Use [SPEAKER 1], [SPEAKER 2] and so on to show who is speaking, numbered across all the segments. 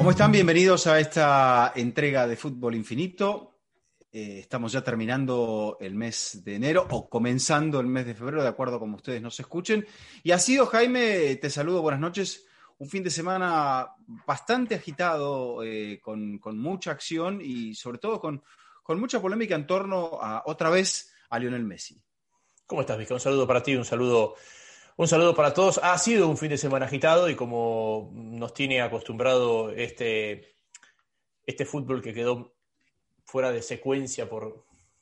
[SPEAKER 1] ¿Cómo están? Bienvenidos a esta entrega de Fútbol Infinito. Estamos ya terminando el mes de enero o comenzando el mes de febrero, de acuerdo a como ustedes nos escuchen. Y ha sido, Jaime, te saludo, buenas noches, un fin de semana bastante agitado, con mucha acción y sobre todo con mucha polémica en torno a, otra vez, a Lionel Messi.
[SPEAKER 2] ¿Cómo estás, Mica? Un saludo para ti, un saludo para todos. Ha sido un fin de semana agitado y como nos tiene acostumbrado este fútbol que quedó fuera de secuencia por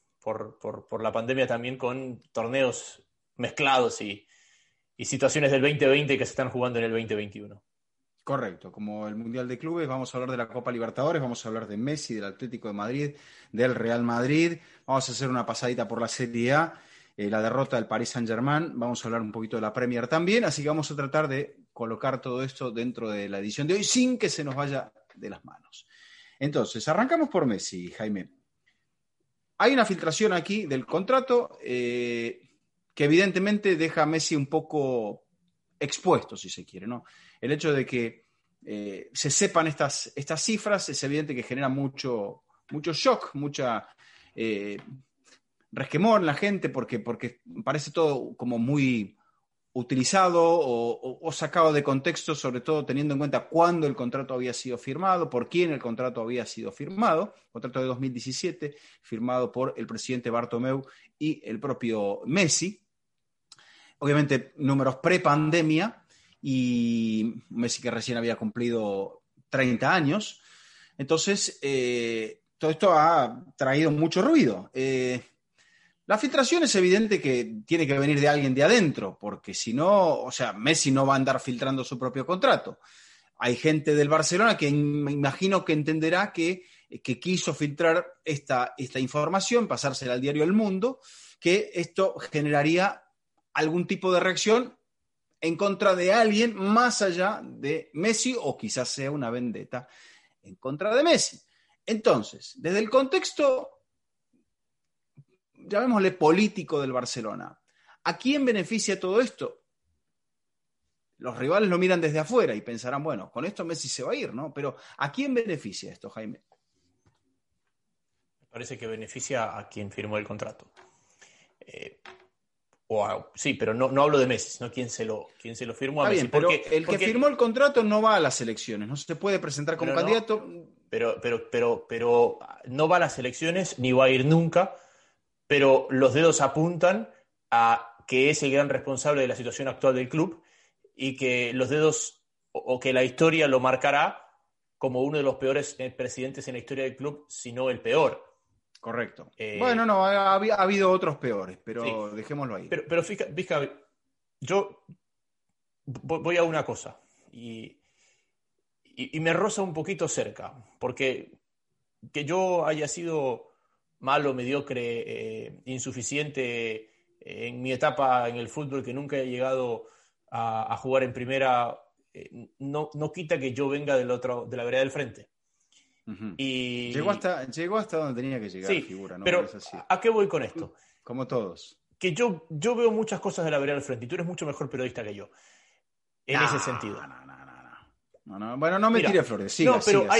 [SPEAKER 2] la pandemia, también con torneos mezclados y situaciones del 2020 que se están jugando en el 2021.
[SPEAKER 1] Correcto, como el Mundial de Clubes, vamos a hablar de la Copa Libertadores, vamos a hablar de Messi, del Atlético de Madrid, del Real Madrid, vamos a hacer una pasadita por la Serie A, la derrota del Paris Saint-Germain, vamos a hablar un poquito de la Premier también, así que vamos a tratar de colocar todo esto dentro de la edición de hoy sin que se nos vaya de las manos. Entonces, arrancamos por Messi, Jaime. Hay una filtración aquí del contrato que evidentemente deja a Messi un poco expuesto, si se quiere, ¿no? El hecho de que se sepan estas cifras es evidente que genera mucho shock, mucha resquemor en la gente porque parece todo como muy utilizado o sacado de contexto, sobre todo teniendo en cuenta cuándo el contrato había sido firmado, por quién el contrato había sido firmado, contrato de 2017, firmado por el presidente Bartomeu y el propio Messi. Obviamente números pre-pandemia y Messi que recién había cumplido 30 años. Entonces, todo esto ha traído mucho ruido. La filtración es evidente que tiene que venir de alguien de adentro, porque si no, o sea, Messi no va a andar filtrando su propio contrato. Hay gente del Barcelona que me imagino que entenderá que quiso filtrar esta información, pasársela al diario El Mundo, que esto generaría algún tipo de reacción en contra de alguien más allá de Messi o quizás sea una vendetta en contra de Messi. Entonces, desde el contexto, llamémosle político del Barcelona, ¿a quién beneficia todo esto? Los rivales lo miran desde afuera y pensarán, bueno, con esto Messi se va a ir, ¿no? Pero ¿a quién beneficia esto, Jaime?
[SPEAKER 2] Me parece que beneficia a quien firmó el contrato. Sí, pero no hablo de Messi, sino quién se lo firmó a Messi.
[SPEAKER 1] Bien, pero el que firmó el contrato no va a las elecciones, no se puede presentar como candidato.
[SPEAKER 2] Pero no va a las elecciones ni va a ir nunca, pero los dedos apuntan a que es el gran responsable de la situación actual del club y que los dedos o que la historia lo marcará como uno de los peores presidentes en la historia del club, si no el peor.
[SPEAKER 1] Correcto. Bueno, no, ha habido otros peores, pero sí, dejémoslo ahí.
[SPEAKER 2] Pero fíjate, yo voy a una cosa y me roza un poquito cerca, porque que yo haya sido malo, mediocre, insuficiente en mi etapa en el fútbol, que nunca he llegado a jugar en primera, no quita que yo venga de la vereda del frente.
[SPEAKER 1] Uh-huh. Y llegó hasta donde tenía que llegar,
[SPEAKER 2] sí,
[SPEAKER 1] la figura, ¿no?
[SPEAKER 2] Pero ¿a qué voy con esto?
[SPEAKER 1] Como todos.
[SPEAKER 2] Que yo veo muchas cosas de la vereda del frente y tú eres mucho mejor periodista que yo. En ese sentido.
[SPEAKER 1] No. Bueno, no me tire flores. Siga.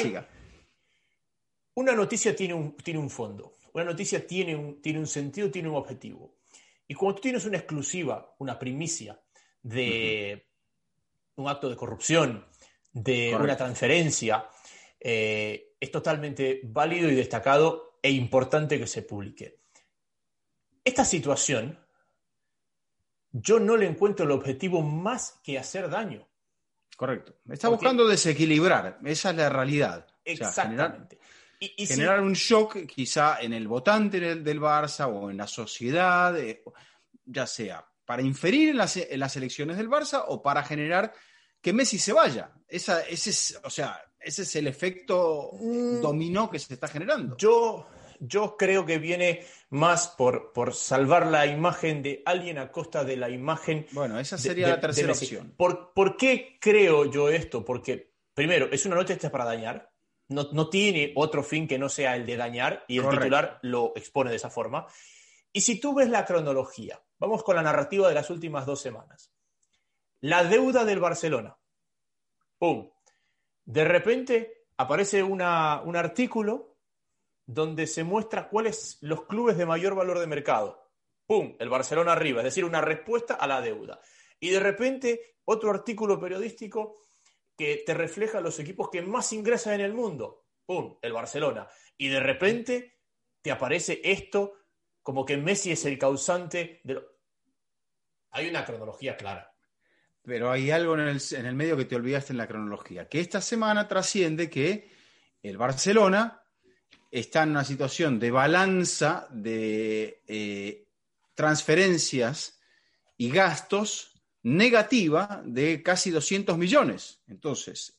[SPEAKER 2] Una noticia tiene un fondo. Una noticia tiene un sentido, tiene un objetivo. Y cuando tú tienes una exclusiva, una primicia de un acto de corrupción, de Correcto. Una transferencia, es totalmente válido y destacado e importante que se publique. Esta situación, yo no le encuentro el objetivo más que hacer daño.
[SPEAKER 1] Correcto. Está buscando desequilibrar, esa es la realidad.
[SPEAKER 2] Exactamente.
[SPEAKER 1] O sea, generar un shock quizá en el votante del Barça o en la sociedad, ya sea para inferir en las elecciones del Barça o para generar que Messi se vaya. Ese es el efecto dominó que se está generando.
[SPEAKER 2] Yo creo que viene más por salvar la imagen de alguien a costa de la imagen.
[SPEAKER 1] Bueno, esa sería la tercera opción.
[SPEAKER 2] ¿Por qué creo yo esto? Porque, primero, es una noticia para dañar. No tiene otro fin que no sea el de dañar y el Correcto. Titular lo expone de esa forma. Y si tú ves la cronología, vamos con la narrativa de las últimas 2 semanas. La deuda del Barcelona. ¡Pum! De repente aparece un artículo donde se muestra cuáles los clubes de mayor valor de mercado. ¡Pum! El Barcelona arriba, es decir, una respuesta a la deuda. Y de repente, otro artículo periodístico que te refleja los equipos que más ingresan en el mundo. ¡Pum! El Barcelona. Y de repente te aparece esto como que Messi es el causante de lo... Hay una cronología clara.
[SPEAKER 1] Pero hay algo en el medio que te olvidaste en la cronología, que esta semana trasciende que el Barcelona está en una situación de balanza de transferencias y gastos negativa de casi 200 millones. Entonces,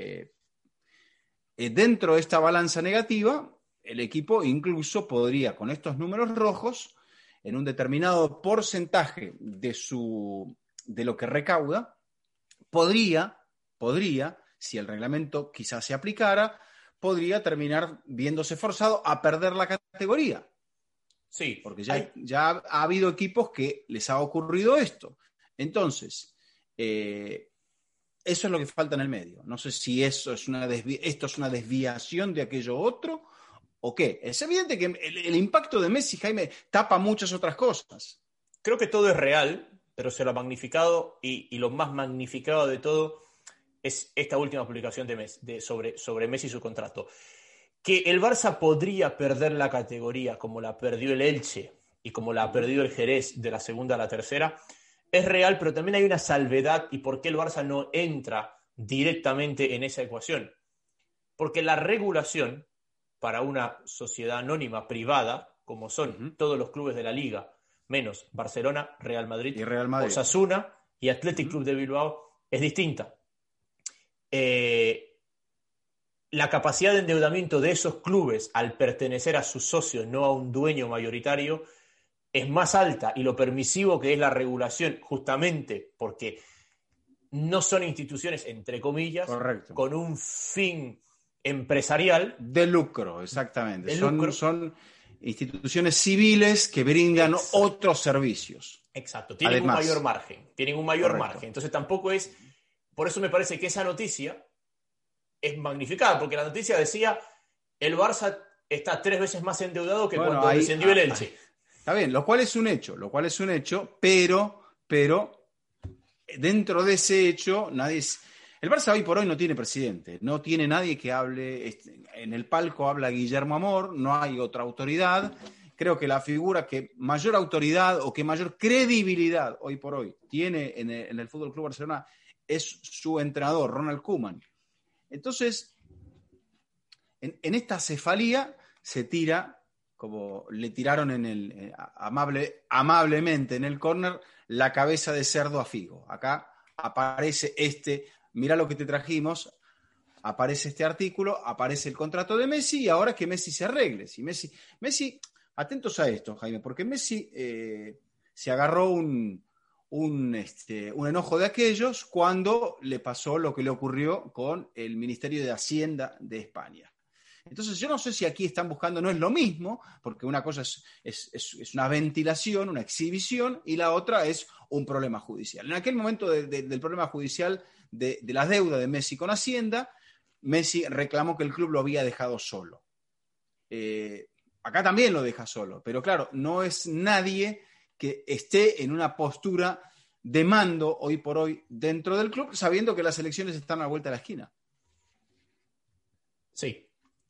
[SPEAKER 1] dentro de esta balanza negativa, el equipo incluso podría, con estos números rojos, en un determinado porcentaje de lo que recauda, podría, si el reglamento quizás se aplicara, podría terminar viéndose forzado a perder la categoría.
[SPEAKER 2] Sí.
[SPEAKER 1] Porque ya ha habido equipos que les ha ocurrido esto. Entonces, eso es lo que falta en el medio. No sé si esto es una desviación de aquello otro o qué. Es evidente que el impacto de Messi, Jaime, tapa muchas otras cosas.
[SPEAKER 2] Creo que todo es real, pero se lo ha magnificado y lo más magnificado de todo es esta última publicación de Messi, sobre Messi y su contrato. Que el Barça podría perder la categoría como la perdió el Elche y como la ha perdido el Jerez de la segunda a la tercera, es real, pero también hay una salvedad y por qué el Barça no entra directamente en esa ecuación. Porque la regulación para una sociedad anónima privada, como son todos los clubes de la Liga, menos Barcelona, Real Madrid,
[SPEAKER 1] y Real Madrid,
[SPEAKER 2] Osasuna y Athletic Club de Bilbao, es distinta. La capacidad de endeudamiento de esos clubes al pertenecer a sus socios, no a un dueño mayoritario, es más alta, y lo permisivo que es la regulación, justamente porque no son instituciones, entre comillas,
[SPEAKER 1] correcto,
[SPEAKER 2] con un fin empresarial.
[SPEAKER 1] De lucro, exactamente.
[SPEAKER 2] Lucro.
[SPEAKER 1] Son instituciones civiles que brindan otros servicios.
[SPEAKER 2] Exacto, tienen un mayor margen.
[SPEAKER 1] Correcto.
[SPEAKER 2] Entonces tampoco es... Por eso me parece que esa noticia es magnificada, porque la noticia decía el Barça está 3 veces más endeudado que cuando descendió el Elche.
[SPEAKER 1] Está bien, lo cual es un hecho, pero dentro de ese hecho, el Barça hoy por hoy no tiene presidente, no tiene nadie que hable, en el palco habla Guillermo Amor, no hay otra autoridad. Creo que la figura que mayor autoridad o que mayor credibilidad hoy por hoy tiene en el Fútbol Club Barcelona es su entrenador, Ronald Koeman. Entonces, en esta cefalía se tira, como le tiraron amablemente en el córner, la cabeza de cerdo a Figo. Acá aparece mirá lo que te trajimos, aparece este artículo, aparece el contrato de Messi, y ahora que Messi se arregle. Si Messi, atentos a esto, Jaime, porque Messi se agarró un enojo de aquellos cuando le pasó lo que le ocurrió con el Ministerio de Hacienda de España. Entonces, yo no sé si aquí están buscando, no es lo mismo, porque una cosa es una ventilación, una exhibición, y la otra es un problema judicial. En aquel momento del problema judicial de la deuda de Messi con Hacienda, Messi reclamó que el club lo había dejado solo. Acá también lo deja solo, pero claro, no es nadie que esté en una postura de mando hoy por hoy dentro del club, sabiendo que las elecciones están a la vuelta de la esquina.
[SPEAKER 2] Sí.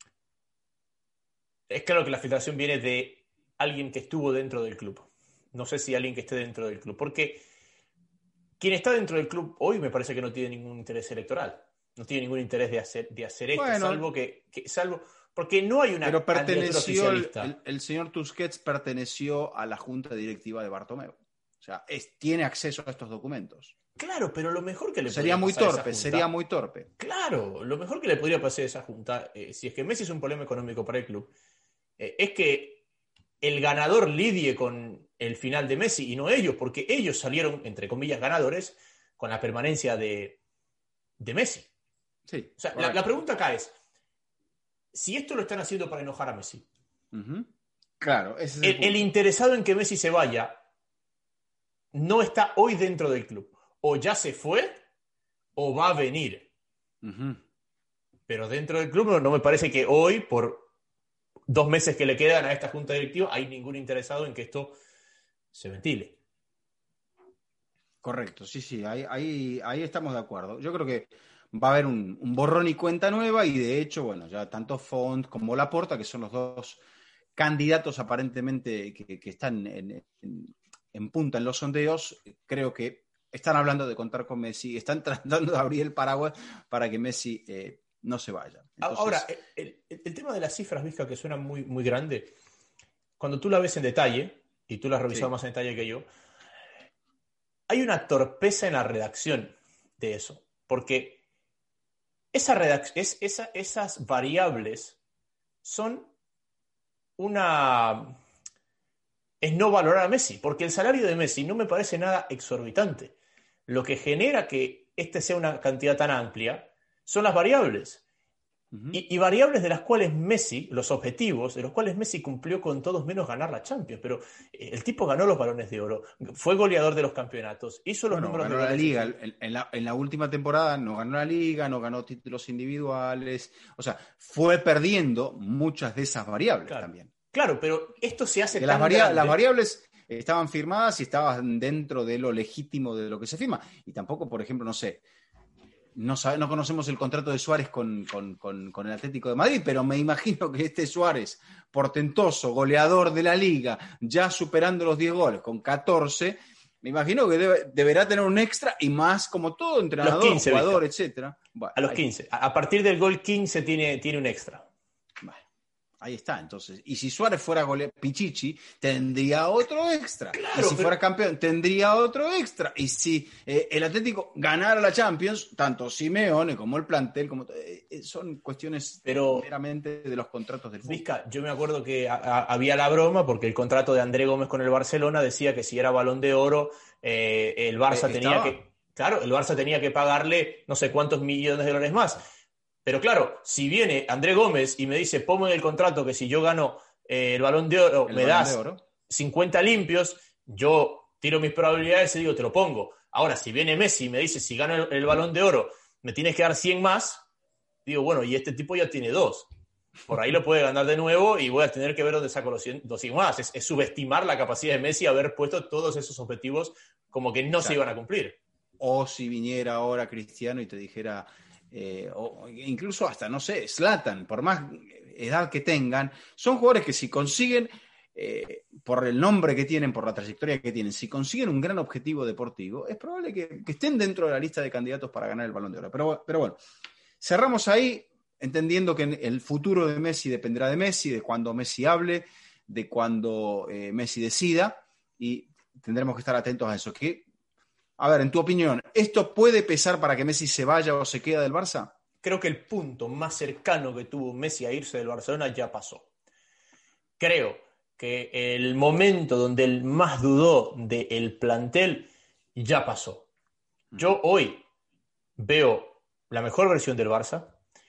[SPEAKER 2] Es claro que la filtración viene de alguien que estuvo dentro del club. No sé si alguien que esté dentro del club, porque quien está dentro del club hoy me parece que no tiene ningún interés electoral. No tiene ningún interés de hacer esto,
[SPEAKER 1] bueno,
[SPEAKER 2] salvo porque no hay una
[SPEAKER 1] pero
[SPEAKER 2] candidatura oficialista.
[SPEAKER 1] El señor Tusquets perteneció a la junta directiva de Bartomeu. O sea, tiene acceso a estos documentos.
[SPEAKER 2] Claro, pero lo mejor que le
[SPEAKER 1] sería muy torpe.
[SPEAKER 2] Claro, lo mejor que le podría pasar a esa junta, si es que Messi es un problema económico para el club, es que el ganador lidie con el final de Messi y no ellos, porque ellos salieron, entre comillas, ganadores con la permanencia de Messi.
[SPEAKER 1] Sí,
[SPEAKER 2] o sea, la pregunta acá es, si esto lo están haciendo para enojar a Messi,
[SPEAKER 1] claro, ese es
[SPEAKER 2] el interesado en que Messi se vaya no está hoy dentro del club. O ya se fue o va a venir. pero dentro del club no me parece que hoy, por 2 meses que le quedan a esta junta directiva, hay ningún interesado en que esto se ventile.
[SPEAKER 1] Correcto, sí, ahí estamos de acuerdo. Yo creo que va a haber un borrón y cuenta nueva y de hecho, bueno, ya tanto Font como Laporta, que son los dos candidatos aparentemente que están en punta en los sondeos, creo que están hablando de contar con Messi, están tratando de abrir el paraguas para que Messi no se vaya. Entonces,
[SPEAKER 2] ahora, el tema de las cifras, Vizca, que suena muy, muy grande, cuando tú la ves en detalle, y tú la has revisado más en detalle que yo, hay una torpeza en la redacción de eso, porque esas variables son es no valorar a Messi, porque el salario de Messi no me parece nada exorbitante. Lo que genera que este sea una cantidad tan amplia son las variables. Y variables de las cuales Messi, los objetivos, de los cuales Messi cumplió con todos menos ganar la Champions. Pero el tipo ganó los Balones de Oro, fue goleador de los campeonatos, hizo los números
[SPEAKER 1] ganó
[SPEAKER 2] de goles.
[SPEAKER 1] La Liga. En la última temporada no ganó la Liga, no ganó títulos individuales. O sea, fue perdiendo muchas de esas variables también.
[SPEAKER 2] Claro, pero esto se hace
[SPEAKER 1] las variables estaban firmadas y estaban dentro de lo legítimo de lo que se firma. Y tampoco, por ejemplo, no conocemos el contrato de Suárez con el Atlético de Madrid, pero me imagino que este Suárez, portentoso, goleador de la Liga, ya superando los 10 goles, con 14, me imagino que deberá tener un extra y más como todo entrenador,
[SPEAKER 2] 15,
[SPEAKER 1] jugador, etc. Bueno,
[SPEAKER 2] a los 15. A partir del gol 15 tiene un extra.
[SPEAKER 1] Ahí está, entonces. Y si Suárez fuera Pichichi, tendría otro extra.
[SPEAKER 2] Claro,
[SPEAKER 1] y si fuera campeón, tendría otro extra. Y si el Atlético ganara la Champions, tanto Simeone como el plantel, son cuestiones meramente de los contratos del fútbol.
[SPEAKER 2] Vizca, yo me acuerdo que había la broma porque el contrato de André Gómez con el Barcelona decía que si era Balón de Oro, el Barça tenía que... Claro, el Barça tenía que pagarle no sé cuántos millones de dólares más. Pero claro, si viene André Gómez y me dice, pongo en el contrato que si yo gano el Balón de Oro, me das 50 limpios, yo tiro mis probabilidades y digo, te lo pongo. Ahora, si viene Messi y me dice, si gano el Balón de Oro, me tienes que dar 100 más, digo, bueno, y este tipo ya tiene 2. Por ahí lo puede ganar de nuevo y voy a tener que ver dónde saco los 100 más. Es subestimar la capacidad de Messi haber puesto todos esos objetivos como que no se iban a cumplir.
[SPEAKER 1] O si viniera ahora Cristiano y te dijera... o incluso hasta, no sé, Zlatan, por más edad que tengan, son jugadores que si consiguen, por el nombre que tienen, por la trayectoria que tienen, si consiguen un gran objetivo deportivo, es probable que estén dentro de la lista de candidatos para ganar el Balón de Oro. Pero bueno, cerramos ahí, entendiendo que el futuro de Messi dependerá de Messi, de cuando Messi hable, de cuando Messi decida, y tendremos que estar atentos a eso. A ver, en tu opinión, ¿esto puede pesar para que Messi se vaya o se quede del Barça?
[SPEAKER 2] Creo que el punto más cercano que tuvo Messi a irse del Barcelona ya pasó. Creo que el momento donde él más dudó del plantel ya pasó. Yo hoy veo la mejor versión del Barça,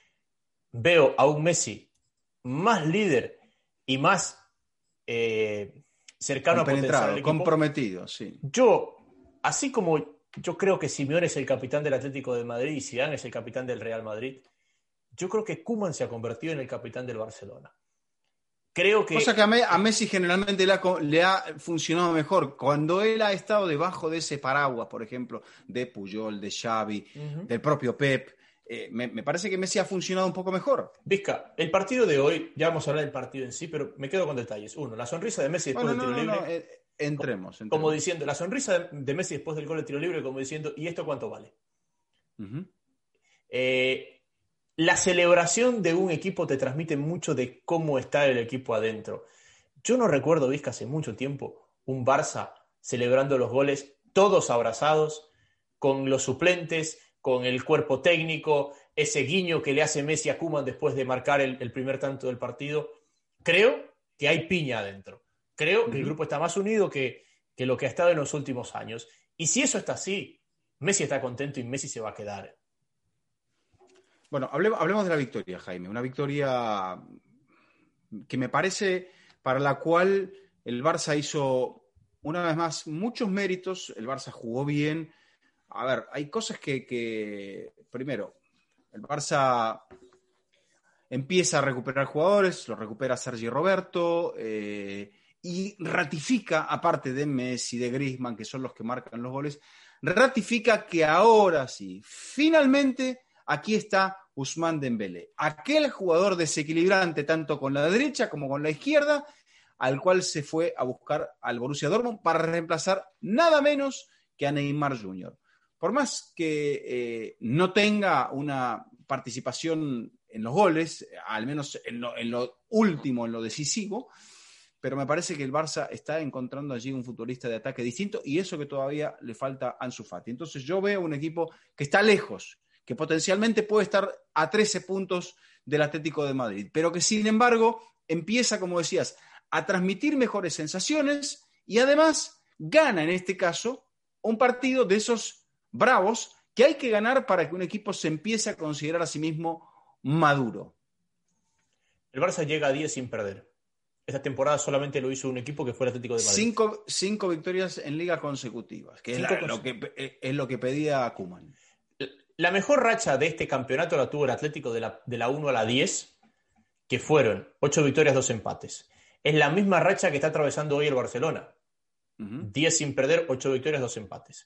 [SPEAKER 2] veo a un Messi más líder y más cercano a potenciar el equipo.
[SPEAKER 1] Comprometido, sí.
[SPEAKER 2] Así como yo creo que Simeone es el capitán del Atlético de Madrid y Zidane es el capitán del Real Madrid, yo creo que Koeman se ha convertido en el capitán del Barcelona.
[SPEAKER 1] Cosa que a Messi generalmente le ha funcionado mejor. Cuando él ha estado debajo de ese paraguas, por ejemplo, de Puyol, de Xavi, del propio Pep, me parece que Messi ha funcionado un poco mejor.
[SPEAKER 2] Vizca, el partido de hoy, ya vamos a hablar del partido en sí, pero me quedo con detalles. Uno, la sonrisa de Messi después del tiro libre.
[SPEAKER 1] Entremos.
[SPEAKER 2] Como diciendo, la sonrisa de Messi después del gol de tiro libre, como diciendo, ¿y esto cuánto vale? La celebración de un equipo te transmite mucho de cómo está el equipo adentro. Yo no recuerdo, Vizca, hace mucho tiempo, un Barça celebrando los goles, todos abrazados, con los suplentes, con el cuerpo técnico, ese guiño que le hace Messi a Koeman después de marcar el primer tanto del partido. Creo que hay piña adentro. Creo que el grupo está más unido que lo que ha estado en los últimos años. Y si eso está así, Messi está contento y Messi se va a quedar.
[SPEAKER 1] Bueno, hablemos de la victoria, Jaime. Una victoria que me parece para la cual el Barça hizo, una vez más, muchos méritos. El Barça jugó bien. A ver, hay cosas que primero, el Barça empieza a recuperar jugadores, lo recupera Sergi Roberto, y ratifica, aparte de Messi, de Griezmann, que son los que marcan los goles, ratifica que ahora sí, finalmente, aquí está Ousmane Dembélé, aquel jugador desequilibrante tanto con la derecha como con la izquierda, al cual se fue a buscar al Borussia Dortmund para reemplazar nada menos que a Neymar Jr. Por más que no tenga una participación en los goles, al menos en lo último, en lo decisivo, pero me parece que el Barça está encontrando allí un futbolista de ataque distinto y eso que todavía le falta a Ansu Fati. Entonces yo veo un equipo que está lejos, que potencialmente puede estar a 13 puntos del Atlético de Madrid, pero que sin embargo empieza, como decías, a transmitir mejores sensaciones y además gana en este caso un partido de esos bravos que hay que ganar para que un equipo se empiece a considerar a sí mismo maduro.
[SPEAKER 2] El Barça llega a 10 sin perder. Esta temporada solamente lo hizo un equipo que fue el Atlético de Madrid.
[SPEAKER 1] Cinco victorias en liga consecutivas, que es lo que pedía Koeman.
[SPEAKER 2] La mejor racha de este campeonato la tuvo el Atlético de la 1 a la 10, que fueron 8 victorias, 2 empates. Es la misma racha que está atravesando hoy el Barcelona. 10 sin perder, 8 victorias, 2 empates.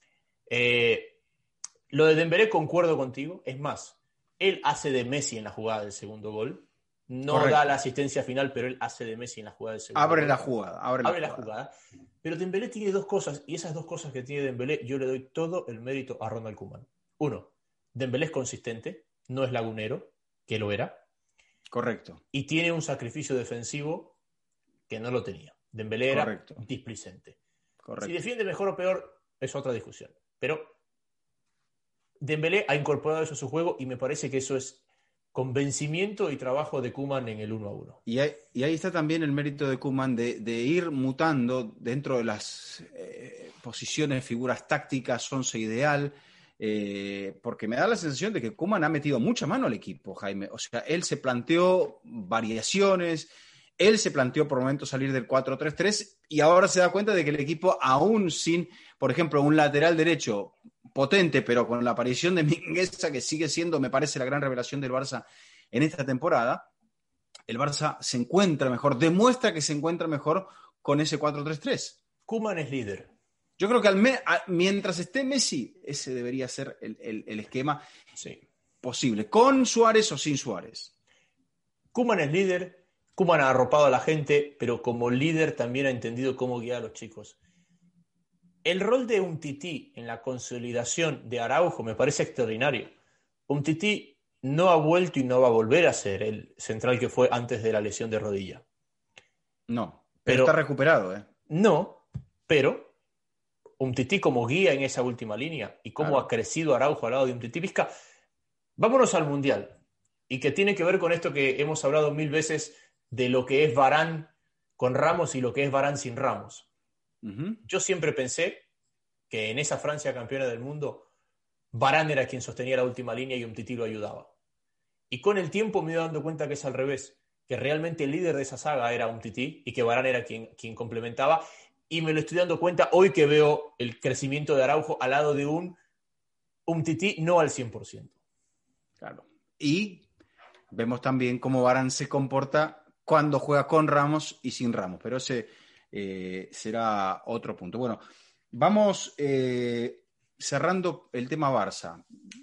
[SPEAKER 2] Lo de Dembélé concuerdo contigo. Es más, él hace de Messi en la jugada del segundo gol. No Correcto. Da la asistencia final, pero él hace de Messi en la jugada del segundo gol. Abre la jugada. Pero Dembélé tiene dos cosas, y esas dos cosas que tiene Dembélé, yo le doy todo el mérito a Ronald Koeman. Uno, Dembélé es consistente, no es lagunero, que lo era.
[SPEAKER 1] Correcto.
[SPEAKER 2] Y tiene un sacrificio defensivo que no lo tenía. Dembélé era displicente. Correcto. Si defiende mejor o peor es otra discusión. Pero Dembélé ha incorporado eso a su juego y me parece que eso es convencimiento y trabajo de Koeman en el 1-1.
[SPEAKER 1] Y ahí está también el mérito de Koeman de ir mutando dentro de las posiciones, figuras tácticas, once ideal, porque me da la sensación de que Koeman ha metido mucha mano al equipo, Jaime. O sea, él se planteó variaciones, él se planteó por momentos salir del 4-3-3 y ahora se da cuenta de que el equipo, aún sin, por ejemplo, un lateral derecho potente, pero con la aparición de Mingueza, que sigue siendo, me parece, la gran revelación del Barça en esta temporada, el Barça se encuentra mejor, demuestra que se encuentra mejor con ese 4-3-3.
[SPEAKER 2] Koeman es líder.
[SPEAKER 1] Yo creo que mientras esté Messi, ese debería ser el esquema posible, con Suárez o sin Suárez.
[SPEAKER 2] Koeman es líder, Koeman ha arropado a la gente, pero como líder también ha entendido cómo guiar a los chicos. El rol de Umtiti en la consolidación de Araujo me parece extraordinario. Umtiti no ha vuelto y no va a volver a ser el central que fue antes de la lesión de rodilla.
[SPEAKER 1] No, pero está recuperado.
[SPEAKER 2] No, pero Umtiti como guía en esa última línea y cómo ha crecido Araujo al lado de Umtiti. Vizca, vámonos al Mundial, y que tiene que ver con esto que hemos hablado 1000 veces de lo que es Varane con Ramos y lo que es Varane sin Ramos. Yo siempre pensé que en esa Francia campeona del mundo, Varane era quien sostenía la última línea y Umtiti lo ayudaba. Y con el tiempo me he dado cuenta que es al revés, que realmente el líder de esa saga era Umtiti y que Varane era quien complementaba. Y me lo estoy dando cuenta hoy que veo el crecimiento de Araujo al lado de un Umtiti no al 100%.
[SPEAKER 1] Claro. Y vemos también cómo Varane se comporta cuando juega con Ramos y sin Ramos, pero ese será otro punto. Bueno, vamos cerrando el tema Barça.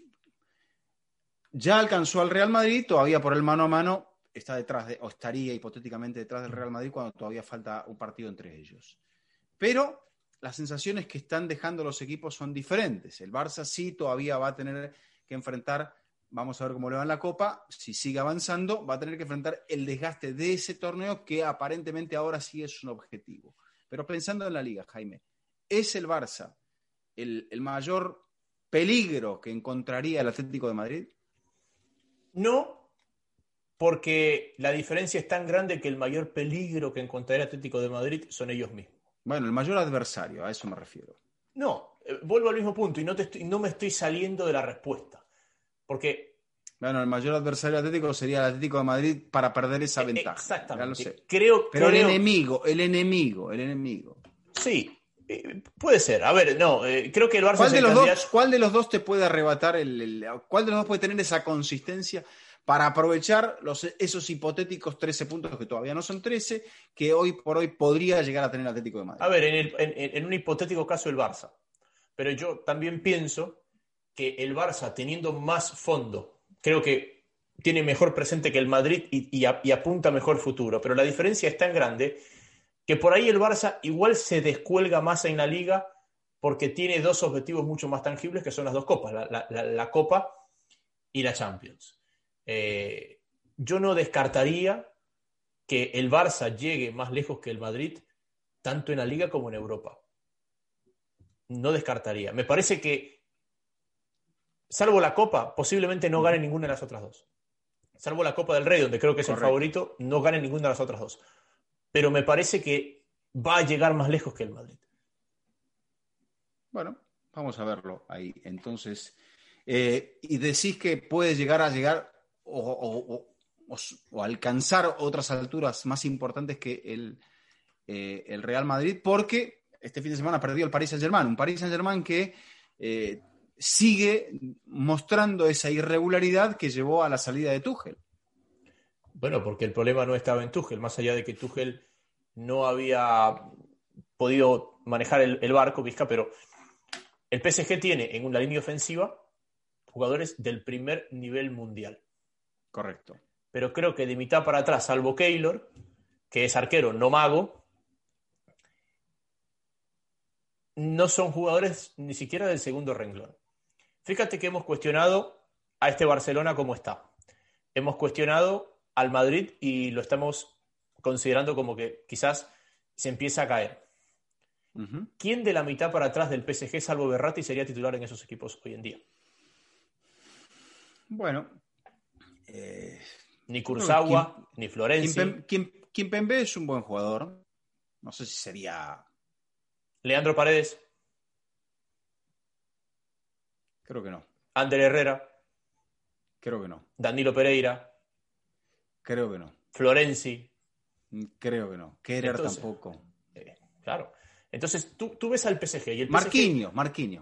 [SPEAKER 1] Ya alcanzó al Real Madrid, todavía por el mano a mano está detrás o estaría hipotéticamente detrás del Real Madrid cuando todavía falta un partido entre ellos. Pero las sensaciones que están dejando los equipos son diferentes. El Barça sí todavía va a tener que enfrentar, vamos a ver cómo le va en la Copa, si sigue avanzando, va a tener que enfrentar el desgaste de ese torneo que aparentemente ahora sí es un objetivo. Pero pensando en la Liga, Jaime, ¿es el Barça el mayor peligro que encontraría el Atlético de Madrid?
[SPEAKER 2] No, porque la diferencia es tan grande que el mayor peligro que encontraría el Atlético de Madrid son ellos mismos.
[SPEAKER 1] Bueno, el mayor adversario, a eso me refiero.
[SPEAKER 2] No, vuelvo al mismo punto y no me estoy saliendo de la respuesta. Porque...
[SPEAKER 1] Bueno, el mayor adversario atlético sería el Atlético de Madrid para perder esa ventaja.
[SPEAKER 2] Exactamente.
[SPEAKER 1] Ya lo sé.
[SPEAKER 2] Pero
[SPEAKER 1] el enemigo.
[SPEAKER 2] Sí, Puede ser. A ver, no, creo que el Barça es el candidato.
[SPEAKER 1] ¿Cuál de los dos te puede arrebatar cuál de los dos puede tener esa consistencia para aprovechar esos hipotéticos 13 puntos que todavía no son 13, que hoy por hoy podría llegar a tener el Atlético de Madrid?
[SPEAKER 2] A ver, en un hipotético caso el Barça. Pero yo también pienso que el Barça, teniendo más fondo, creo que tiene mejor presente que el Madrid y apunta mejor futuro. Pero la diferencia es tan grande que por ahí el Barça igual se descuelga más en la Liga porque tiene dos objetivos mucho más tangibles, que son las dos copas, la Copa y la Champions. Yo no descartaría que el Barça llegue más lejos que el Madrid, tanto en la Liga como en Europa. No descartaría. Me parece que, salvo la Copa, posiblemente no gane ninguna de las otras dos. Salvo la Copa del Rey, donde creo que es el favorito, no gane ninguna de las otras dos. Pero me parece que va a llegar más lejos que el Madrid.
[SPEAKER 1] Bueno, vamos a verlo ahí. Entonces, y decís que puede llegar o alcanzar otras alturas más importantes que el Real Madrid, porque este fin de semana perdió el Paris Saint-Germain, un Paris Saint-Germain que sigue mostrando esa irregularidad que llevó a la salida de Tuchel.
[SPEAKER 2] Bueno, porque el problema no estaba en Tuchel, más allá de que Tuchel no había podido manejar el barco, Vizca, pero el PSG tiene en la línea ofensiva jugadores del primer nivel mundial.
[SPEAKER 1] Correcto.
[SPEAKER 2] Pero creo que de mitad para atrás, salvo Keylor, que es arquero, no mago, no son jugadores ni siquiera del segundo renglón. Fíjate que hemos cuestionado a este Barcelona como está. Hemos cuestionado al Madrid y lo estamos considerando como que quizás se empieza a caer. Uh-huh. ¿Quién de la mitad para atrás del PSG, salvo Verratti, sería titular en esos equipos hoy en día?
[SPEAKER 1] Bueno.
[SPEAKER 2] Ni Kurzawa, ni Florenzi.
[SPEAKER 1] Kimpembe es un buen jugador. No sé si sería...
[SPEAKER 2] Leandro Paredes.
[SPEAKER 1] Creo que no.
[SPEAKER 2] Ander Herrera.
[SPEAKER 1] Creo que no.
[SPEAKER 2] Danilo Pereira.
[SPEAKER 1] Creo que no.
[SPEAKER 2] Florenzi.
[SPEAKER 1] Creo que no. Kerer tampoco.
[SPEAKER 2] Claro. Entonces tú ves al PSG y el
[SPEAKER 1] Marquinhos.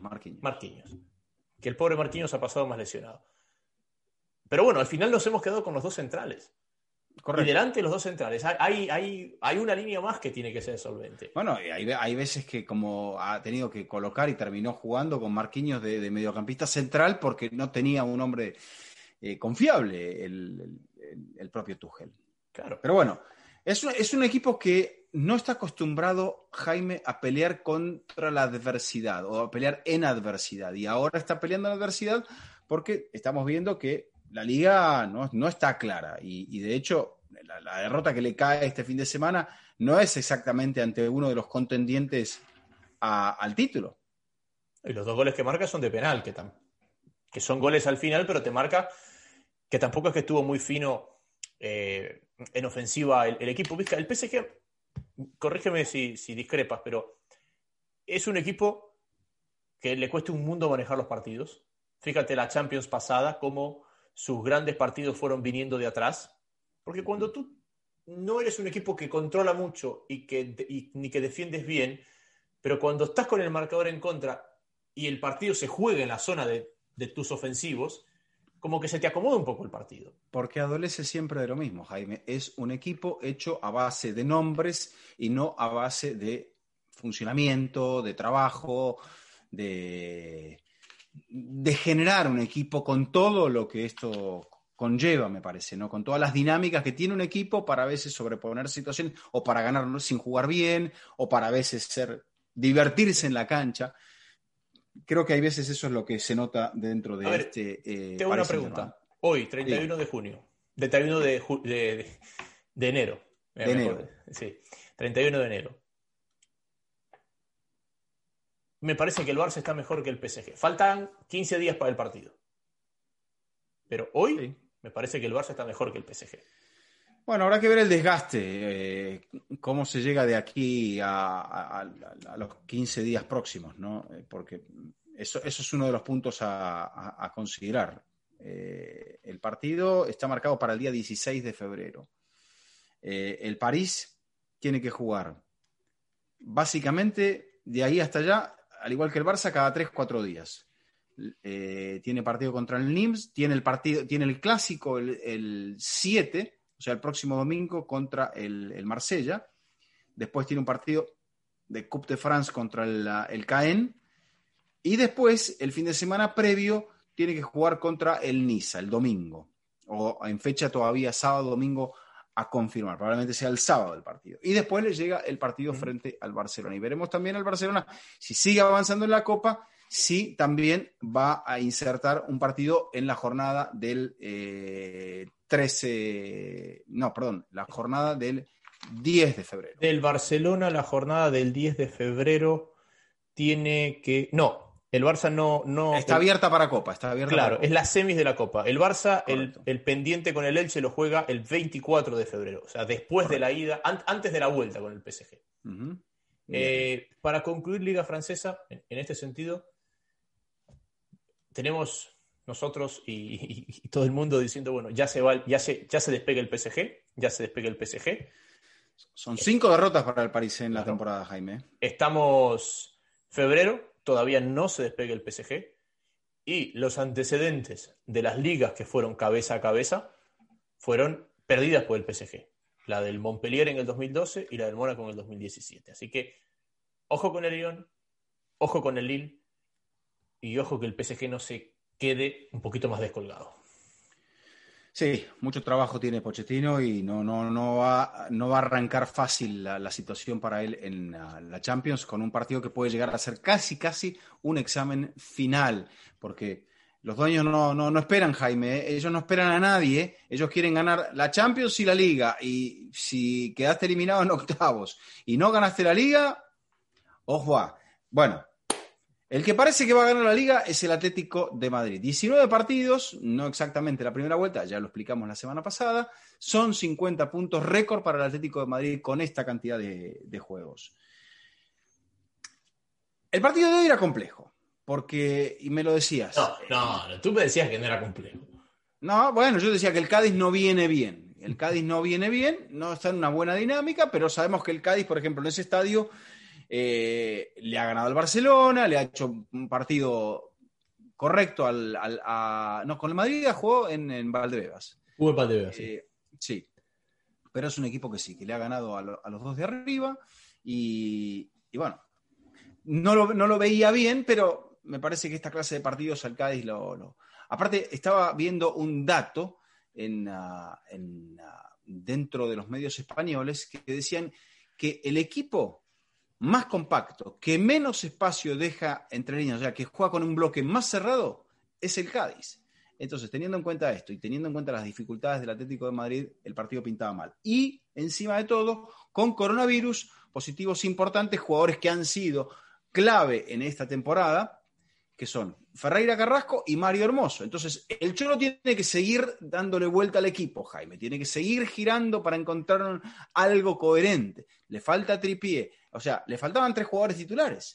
[SPEAKER 2] Que el pobre Marquinhos ha pasado más lesionado. Pero bueno, al final nos hemos quedado con los dos centrales. Correcto. Y delante de los dos centrales hay una línea más que tiene que ser solvente.
[SPEAKER 1] Bueno, hay veces que como ha tenido que colocar y terminó jugando con Marquinhos de mediocampista central porque no tenía un hombre confiable el propio Tuchel.
[SPEAKER 2] Claro.
[SPEAKER 1] Pero bueno, es un equipo que no está acostumbrado, Jaime, a pelear contra la adversidad o a pelear en adversidad. Y ahora está peleando en adversidad porque estamos viendo que la liga no está clara y de hecho la derrota que le cae este fin de semana no es exactamente ante uno de los contendientes al título.
[SPEAKER 2] Y los dos goles que marca son de penal, que son goles al final, pero te marca que tampoco es que estuvo muy fino en ofensiva el equipo. El PSG, corrígeme si discrepas, pero es un equipo que le cuesta un mundo manejar los partidos. Fíjate la Champions pasada, cómo sus grandes partidos fueron viniendo de atrás, porque cuando tú no eres un equipo que controla mucho ni que defiendes bien, pero cuando estás con el marcador en contra y el partido se juega en la zona de tus ofensivos, como que se te acomoda un poco el partido.
[SPEAKER 1] Porque adolece siempre de lo mismo, Jaime. Es un equipo hecho a base de nombres y no a base de funcionamiento, de trabajo, de generar un equipo con todo lo que esto conlleva, me parece, ¿no? Con todas las dinámicas que tiene un equipo para a veces sobreponer situaciones o para ganar sin jugar bien o para a veces divertirse en la cancha. Creo que hay veces eso es lo que se nota dentro de
[SPEAKER 2] tengo una pregunta. Hoy, 31 de junio. 31 de enero.
[SPEAKER 1] De enero.
[SPEAKER 2] Sí, 31 de enero. Me parece que el Barça está mejor que el PSG. Faltan 15 días para el partido. Pero hoy me parece que el Barça está mejor que el PSG.
[SPEAKER 1] Bueno, habrá que ver el desgaste, cómo se llega de aquí a los 15 días próximos, ¿no? Porque eso es uno de los puntos a considerar. El partido está marcado para el día 16 de febrero. El París tiene que jugar básicamente de ahí hasta allá, al igual que el Barça, cada 3-4 días. Tiene partido contra el Nimes, tiene el clásico el 7, o sea, el próximo domingo contra el Marsella. Después tiene un partido de Coupe de France contra el Caen. Y después, el fin de semana previo, tiene que jugar contra el Niza, el domingo. O en fecha todavía sábado, domingo, a confirmar. Probablemente sea el sábado el partido. Y después le llega el partido frente al Barcelona. Y veremos también al Barcelona, si sigue avanzando en la Copa, si también va a insertar un partido en la jornada del la jornada del 10 de febrero.
[SPEAKER 2] Del Barcelona, la jornada del 10 de febrero tiene que... No, el Barça no...
[SPEAKER 1] Está abierta para Copa.
[SPEAKER 2] Claro, es la semis de la Copa. El Barça, el pendiente con el Elche lo juega el 24 de febrero. O sea, después de la ida, antes de la vuelta con el PSG.
[SPEAKER 1] Uh-huh.
[SPEAKER 2] Para concluir Liga Francesa, en este sentido, tenemos nosotros y todo el mundo diciendo, bueno, ya se despega el PSG.
[SPEAKER 1] Son 5 derrotas para el París en la temporada, Jaime.
[SPEAKER 2] Estamos febrero, todavía no se despega el PSG. Y los antecedentes de las ligas que fueron cabeza a cabeza fueron perdidas por el PSG. La del Montpellier en el 2012 y la del Mónaco en el 2017. Así que, ojo con el Lyon, ojo con el Lille y ojo que el PSG no se quede un poquito más descolgado.
[SPEAKER 1] Sí, mucho trabajo tiene Pochettino y no va a arrancar fácil la situación para él en la Champions, con un partido que puede llegar a ser casi un examen final, porque los dueños no esperan, Jaime, ellos no esperan a nadie, ellos quieren ganar la Champions y la Liga, y si quedaste eliminado en octavos y no ganaste la Liga, ojo. Bueno, el que parece que va a ganar la Liga es el Atlético de Madrid. 19 partidos, no exactamente la primera vuelta, ya lo explicamos la semana pasada. Son 50 puntos récord para el Atlético de Madrid con esta cantidad de juegos. El partido de hoy era complejo, porque, y me lo decías.
[SPEAKER 2] No, tú me decías que no era complejo.
[SPEAKER 1] No, bueno, yo decía que el Cádiz no viene bien. El Cádiz no viene bien, no está en una buena dinámica, pero sabemos que el Cádiz, por ejemplo, en ese estadio... le ha ganado al Barcelona, le ha hecho un partido correcto con el Madrid jugó en Valdebebas.
[SPEAKER 2] Jugó en Valdebebas, sí.
[SPEAKER 1] Sí, pero es un equipo que sí, que le ha ganado a los dos de arriba y bueno, no lo veía bien, pero me parece que esta clase de partidos al Cádiz Aparte, estaba viendo un dato dentro de los medios españoles que decían que el equipo más compacto, que menos espacio deja entre líneas, o sea, que juega con un bloque más cerrado, es el Cádiz. Entonces, teniendo en cuenta esto y teniendo en cuenta las dificultades del Atlético de Madrid, el partido pintaba mal. Y, encima de todo, con coronavirus, positivos importantes, jugadores que han sido clave en esta temporada, que son Ferreira Carrasco y Mario Hermoso. Entonces, el Cholo tiene que seguir dándole vuelta al equipo, Jaime. Tiene que seguir girando para encontrar algo coherente. Le falta Trippier. O sea, le faltaban 3 jugadores titulares.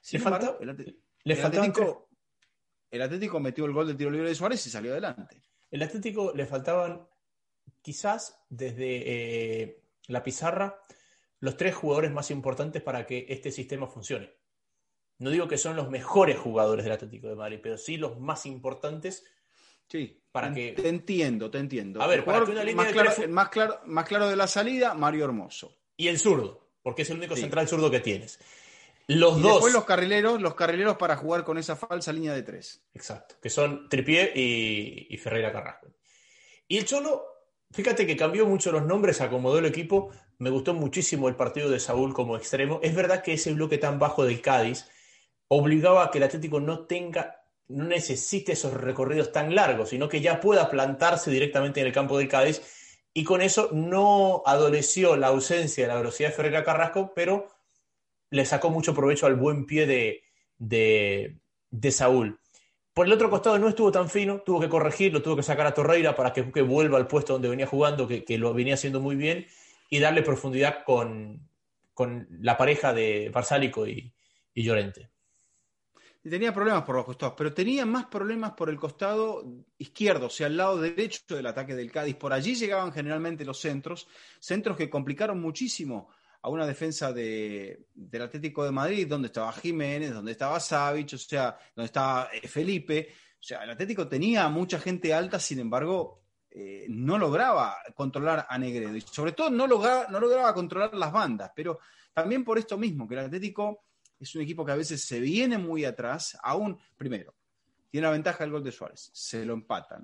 [SPEAKER 1] El Atlético metió el gol del tiro libre de Suárez y salió adelante.
[SPEAKER 2] El Atlético le faltaban, quizás, desde la pizarra, los 3 jugadores más importantes para que este sistema funcione. No digo que son los mejores jugadores del Atlético de Madrid, pero sí los más importantes.
[SPEAKER 1] Sí,
[SPEAKER 2] para que...
[SPEAKER 1] Te entiendo.
[SPEAKER 2] A ver, para que una línea
[SPEAKER 1] más claro de la salida, Mario Hermoso.
[SPEAKER 2] Y el zurdo, porque es el único central zurdo que tienes.
[SPEAKER 1] Después los carrileros para jugar con esa falsa línea de 3.
[SPEAKER 2] Exacto, que son Trippier y Ferreira Carrasco. Y el Cholo, fíjate que cambió mucho los nombres, acomodó el equipo. Me gustó muchísimo el partido de Saúl como extremo. Es verdad que ese bloque tan bajo del Cádiz obligaba a que el Atlético no necesite esos recorridos tan largos, sino que ya pueda plantarse directamente en el campo del Cádiz, y con eso no adoleció la ausencia de la velocidad de Ferreira Carrasco, pero le sacó mucho provecho al buen pie de Saúl. Por el otro costado no estuvo tan fino, tuvo que corregirlo, tuvo que sacar a Torreira para que vuelva al puesto donde venía jugando, que lo venía haciendo muy bien, y darle profundidad con la pareja de Barsálico y Llorente.
[SPEAKER 1] Y tenía problemas por los costados, pero tenía más problemas por el costado izquierdo, o sea, al lado derecho del ataque del Cádiz. Por allí llegaban generalmente los centros que complicaron muchísimo a una defensa del Atlético de Madrid, donde estaba Jiménez, donde estaba Savic, o sea, donde estaba Felipe. O sea, el Atlético tenía mucha gente alta, sin embargo, no lograba controlar a Negredo. Y sobre todo no lograba controlar las bandas. Pero también por esto mismo, que el Atlético es un equipo que a veces se viene muy atrás, aún, primero, tiene la ventaja del gol de Suárez, se lo empatan.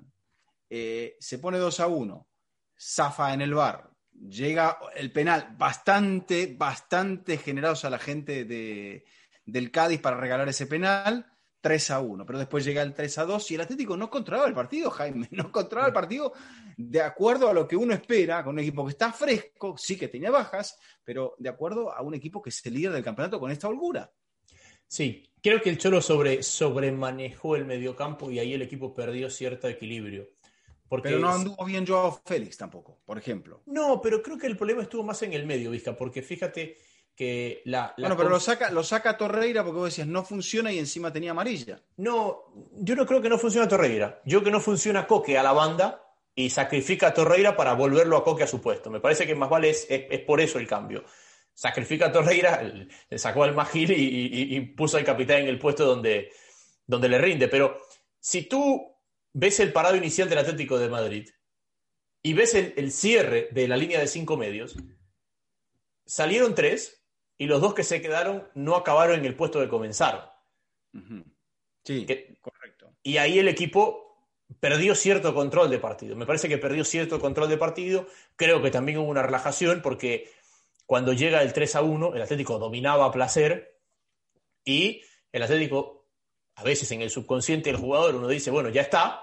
[SPEAKER 1] Se pone 2-1, zafa en el VAR, llega el penal bastante generosa la gente del Cádiz para regalar ese penal, 3-1, pero después llega el 3-2 y el Atlético no controlaba el partido, Jaime, no controlaba el partido de acuerdo a lo que uno espera, con un equipo que está fresco, sí que tenía bajas, pero de acuerdo a un equipo que es el líder del campeonato con esta holgura.
[SPEAKER 2] Sí, creo que el Cholo sobremanejó el mediocampo y ahí el equipo perdió cierto equilibrio.
[SPEAKER 1] Pero no anduvo bien Joao Félix tampoco, por ejemplo.
[SPEAKER 2] No, pero creo que el problema estuvo más en el medio, Vizca, porque fíjate que
[SPEAKER 1] pero lo saca Torreira porque vos decías no funciona y encima tenía amarilla.
[SPEAKER 2] No, yo no creo que no funciona Torreira. Yo creo que no funciona Coque a la banda y sacrifica a Torreira para volverlo a Coque a su puesto. Me parece que más vale es por eso el cambio. Sacrifica a Torreira, le sacó al Magil y puso al capitán en el puesto donde le rinde. Pero si tú ves el parado inicial del Atlético de Madrid y ves el cierre de la línea de 5 medios, salieron 3 y los 2 que se quedaron no acabaron en el puesto que comenzaron.
[SPEAKER 1] Uh-huh. Sí, correcto.
[SPEAKER 2] Y ahí el equipo perdió cierto control de partido. Me parece que perdió cierto control de partido. Creo que también hubo una relajación porque cuando llega el 3-1, el Atlético dominaba a placer y el Atlético, a veces en el subconsciente del jugador, uno dice, bueno, ya está.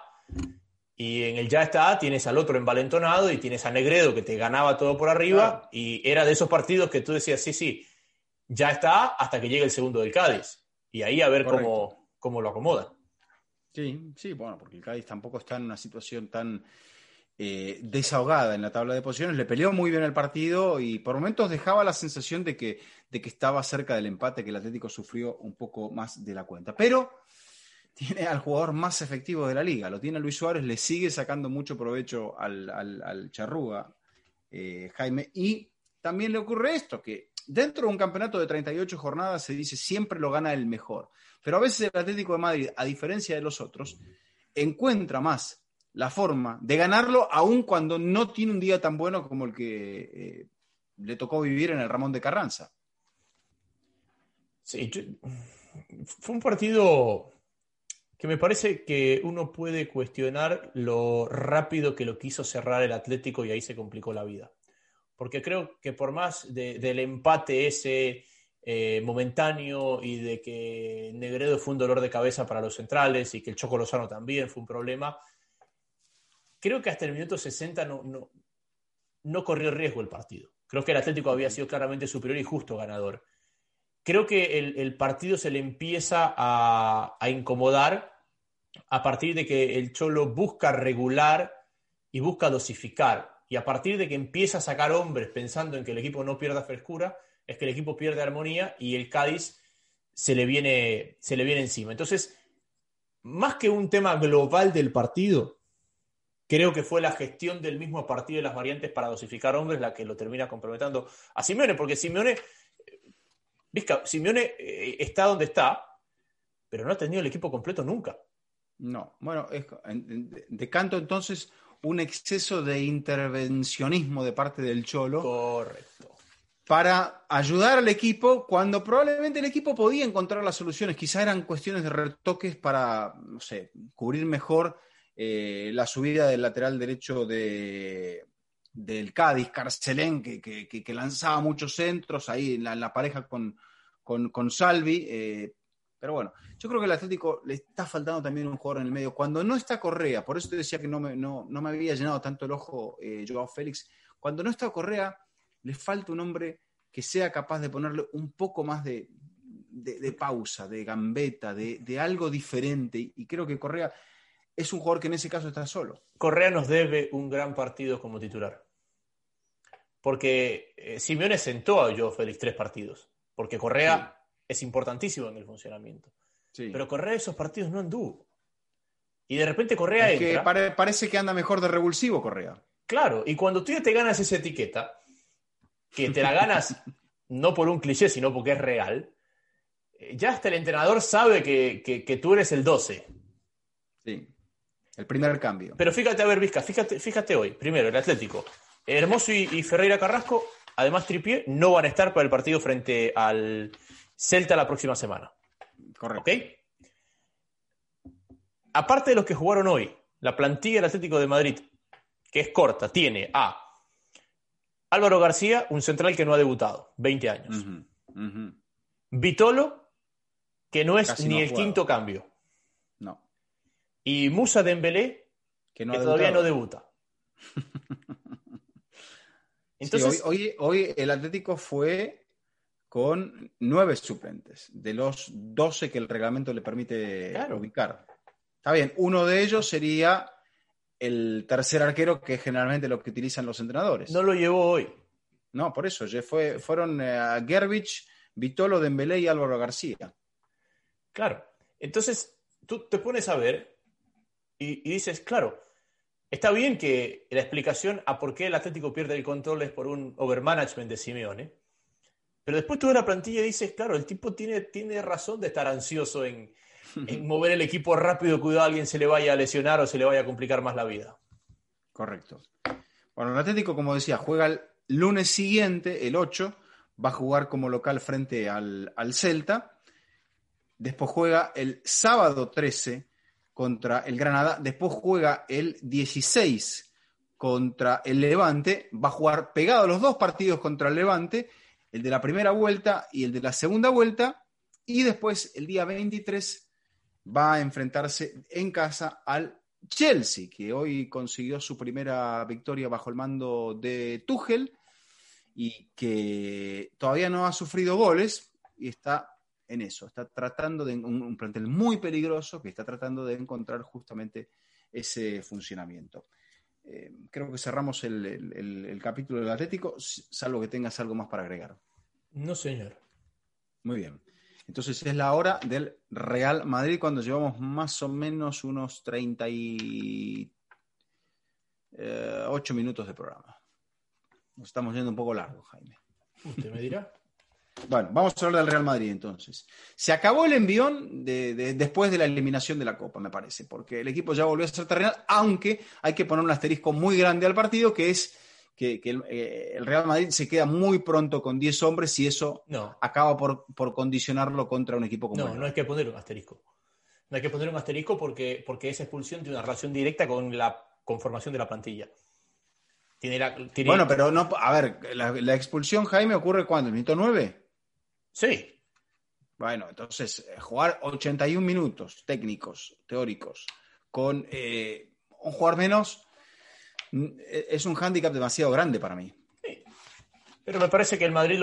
[SPEAKER 2] Y en el ya está tienes al otro envalentonado y tienes a Negredo que te ganaba todo por arriba. Claro. Y era de esos partidos que tú decías, sí, ya está hasta que llegue el segundo del Cádiz. Y ahí a ver cómo lo acomodan.
[SPEAKER 1] Sí, bueno, porque el Cádiz tampoco está en una situación tan desahogada en la tabla de posiciones. Le peleó muy bien el partido y por momentos dejaba la sensación de que estaba cerca del empate, que el Atlético sufrió un poco más de la cuenta. Pero tiene al jugador más efectivo de la liga, lo tiene Luis Suárez, le sigue sacando mucho provecho al Charrúa, Jaime, y también le ocurre esto, que dentro de un campeonato de 38 jornadas se dice siempre lo gana el mejor, pero a veces el Atlético de Madrid, a diferencia de los otros, encuentra más la forma de ganarlo aun cuando no tiene un día tan bueno como el que le tocó vivir en el Ramón de Carranza.
[SPEAKER 2] Sí, fue un partido que me parece que uno puede cuestionar lo rápido que lo quiso cerrar el Atlético y ahí se complicó la vida. Porque creo que por más del empate ese momentáneo y de que Negredo fue un dolor de cabeza para los centrales y que el Choco Lozano también fue un problema, creo que hasta el minuto 60 no corrió riesgo el partido. Creo que el Atlético había sido claramente superior y justo ganador. Creo que el partido se le empieza a incomodar a partir de que el Cholo busca regular y busca dosificar. Y a partir de que empieza a sacar hombres pensando en que el equipo no pierda frescura, es que el equipo pierde armonía y el Cádiz se le viene encima. Entonces, más que un tema global del partido, creo que fue la gestión del mismo partido y las variantes para dosificar hombres la que lo termina comprometiendo a Simeone, porque Simeone está donde está, pero no ha tenido el equipo completo nunca.
[SPEAKER 1] No, bueno, decanto entonces un exceso de intervencionismo de parte del Cholo.
[SPEAKER 2] Correcto.
[SPEAKER 1] Para ayudar al equipo cuando probablemente el equipo podía encontrar las soluciones. Quizá eran cuestiones de retoques para, no sé, cubrir mejor la subida del lateral derecho del Cádiz, Carcelén, que lanzaba muchos centros ahí en la pareja con Salvi. Pero bueno, yo creo que al Atlético le está faltando también un jugador en el medio. Cuando no está Correa, por eso te decía que no me había llenado tanto el ojo Joao Félix, cuando no está Correa, le falta un hombre que sea capaz de ponerle un poco más de pausa, de gambeta, de algo diferente. Y creo que Correa es un jugador que en ese caso está solo.
[SPEAKER 2] Correa nos debe un gran partido como titular. Porque Simeone sentó a Joao Félix 3 partidos. Porque Correa es importantísimo en el funcionamiento. Sí. Pero Correa esos partidos no anduvo. Y de repente Correa entra.
[SPEAKER 1] Que parece que anda mejor de revulsivo Correa.
[SPEAKER 2] Claro, y cuando tú ya te ganas esa etiqueta, que te la ganas no por un cliché, sino porque es real, ya hasta el entrenador sabe que tú eres el 12.
[SPEAKER 1] Sí, el primer cambio.
[SPEAKER 2] Pero fíjate, a ver, Vizca, fíjate hoy. Primero, el Atlético. Hermoso y Ferreira Carrasco, además Trippier, no van a estar para el partido frente al Celta la próxima semana.
[SPEAKER 1] Correcto.
[SPEAKER 2] ¿Ok? Aparte de los que jugaron hoy, la plantilla del Atlético de Madrid, que es corta, tiene a Álvaro García, un central que no ha debutado, 20 años. Vitolo, que no es
[SPEAKER 1] Casi
[SPEAKER 2] ni
[SPEAKER 1] no ha
[SPEAKER 2] el
[SPEAKER 1] jugado.
[SPEAKER 2] quinto cambio.
[SPEAKER 1] No.
[SPEAKER 2] Y Moussa Dembélé,
[SPEAKER 1] Que no
[SPEAKER 2] que
[SPEAKER 1] ha
[SPEAKER 2] todavía
[SPEAKER 1] debutado.
[SPEAKER 2] no debuta.
[SPEAKER 1] Entonces,
[SPEAKER 2] Entonces,
[SPEAKER 1] hoy el Atlético fue con 9 suplentes, de los 12 que el reglamento le permite ubicar. Está bien, uno de ellos sería el tercer arquero, que es generalmente lo que utilizan los entrenadores.
[SPEAKER 2] no lo llevó hoy.
[SPEAKER 1] No, por eso, fueron Gerbich, Vitolo, Dembélé y Álvaro García.
[SPEAKER 2] Claro. Entonces, tú te pones a ver y dices, claro, está bien que la explicación a por qué el Atlético pierde el control es por un overmanagement de Simeone, pero después tú ves la plantilla y dices, claro, el tipo tiene razón de estar ansioso en mover el equipo rápido, cuidado, a alguien se le vaya a lesionar o se le vaya a complicar más la vida.
[SPEAKER 1] Correcto. Bueno, el Atlético, como decía, juega el lunes siguiente, el 8, va a jugar como local frente al Celta. Después juega el sábado 13 contra el Granada. Después juega el 16 contra el Levante. Va a jugar pegados los dos partidos contra el Levante, el de la primera vuelta y el de la segunda vuelta. Y después, el día 23, va a enfrentarse en casa al Chelsea, que hoy consiguió su primera victoria bajo el mando de Tuchel y que todavía no ha sufrido goles y está en eso, está tratando de un plantel muy peligroso que está tratando de encontrar justamente ese funcionamiento. Creo que cerramos el capítulo del Atlético, salvo que tengas algo más para agregar.
[SPEAKER 2] No, señor.
[SPEAKER 1] Muy bien. Entonces es la hora del Real Madrid cuando llevamos más o menos unos 38 minutos de programa. Nos estamos yendo un poco largo, Jaime.
[SPEAKER 2] Usted me dirá.
[SPEAKER 1] Bueno, vamos a hablar del Real Madrid entonces. Se acabó el envión después de la eliminación de la Copa, me parece, porque el equipo ya volvió a ser terrenal, aunque hay que poner un asterisco muy grande al partido, que es que el Real Madrid se queda muy pronto con 10 hombres y eso acaba por condicionarlo contra un equipo como el
[SPEAKER 2] No hay que poner un asterisco. No hay que poner un asterisco porque esa expulsión tiene una relación directa con la conformación de la plantilla.
[SPEAKER 1] Bueno, pero no, a ver, la expulsión, Jaime, ocurre ¿cuándo? ¿El minuto 9?
[SPEAKER 2] Sí.
[SPEAKER 1] Bueno, entonces, jugar 81 minutos técnicos, teóricos, con un jugador menos, es un hándicap demasiado grande para mí.
[SPEAKER 2] Sí. Pero me parece que el Madrid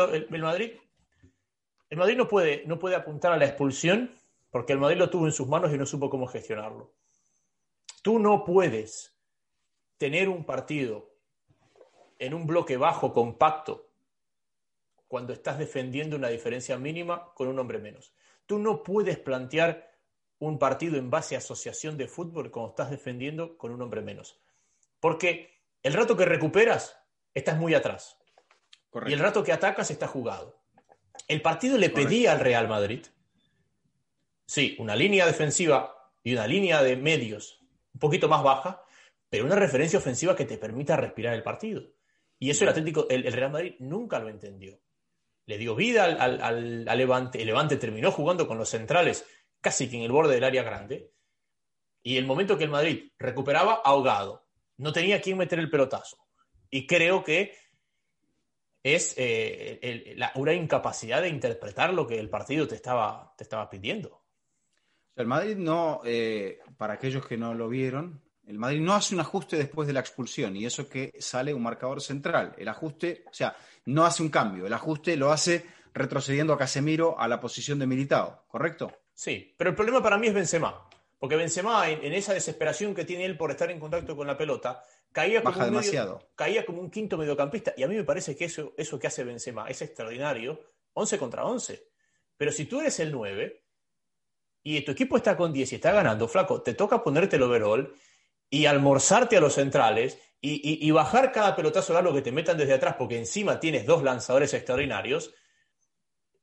[SPEAKER 2] no puede apuntar a la expulsión porque el Madrid lo tuvo en sus manos y no supo cómo gestionarlo. Tú no puedes tener un partido en un bloque bajo, compacto, cuando estás defendiendo una diferencia mínima con un hombre menos. Tú no puedes plantear un partido en base a asociación de fútbol cuando estás defendiendo con un hombre menos. Porque el rato que recuperas, estás muy atrás. Correcto. Y el rato que atacas, está jugado. El partido le pedía al Real Madrid, sí, una línea defensiva y una línea de medios un poquito más baja, pero una referencia ofensiva que te permita respirar el partido. Y eso el Real Madrid nunca lo entendió. Le dio vida al Levante. El Levante terminó jugando con los centrales casi que en el borde del área grande. Y el momento que el Madrid recuperaba, ahogado. No tenía quien meter el pelotazo. Y creo que es una incapacidad de interpretar lo que el partido te estaba pidiendo.
[SPEAKER 1] El Madrid no, para aquellos que no lo vieron, el Madrid no hace un ajuste después de la expulsión y eso que sale un marcador central. El ajuste, o sea, no hace un cambio. El ajuste lo hace retrocediendo a Casemiro a la posición de Militao, ¿correcto?
[SPEAKER 2] Sí, pero el problema para mí es Benzema. Porque Benzema, en esa desesperación que tiene él por estar en contacto con la pelota, caía como un quinto mediocampista. Y a mí me parece que eso que hace Benzema es extraordinario, 11 contra 11. Pero si tú eres el 9 y tu equipo está con 10 y está ganando, flaco, te toca ponerte el overall y almorzarte a los centrales y bajar cada pelotazo largo que te metan desde atrás porque encima tienes dos lanzadores extraordinarios,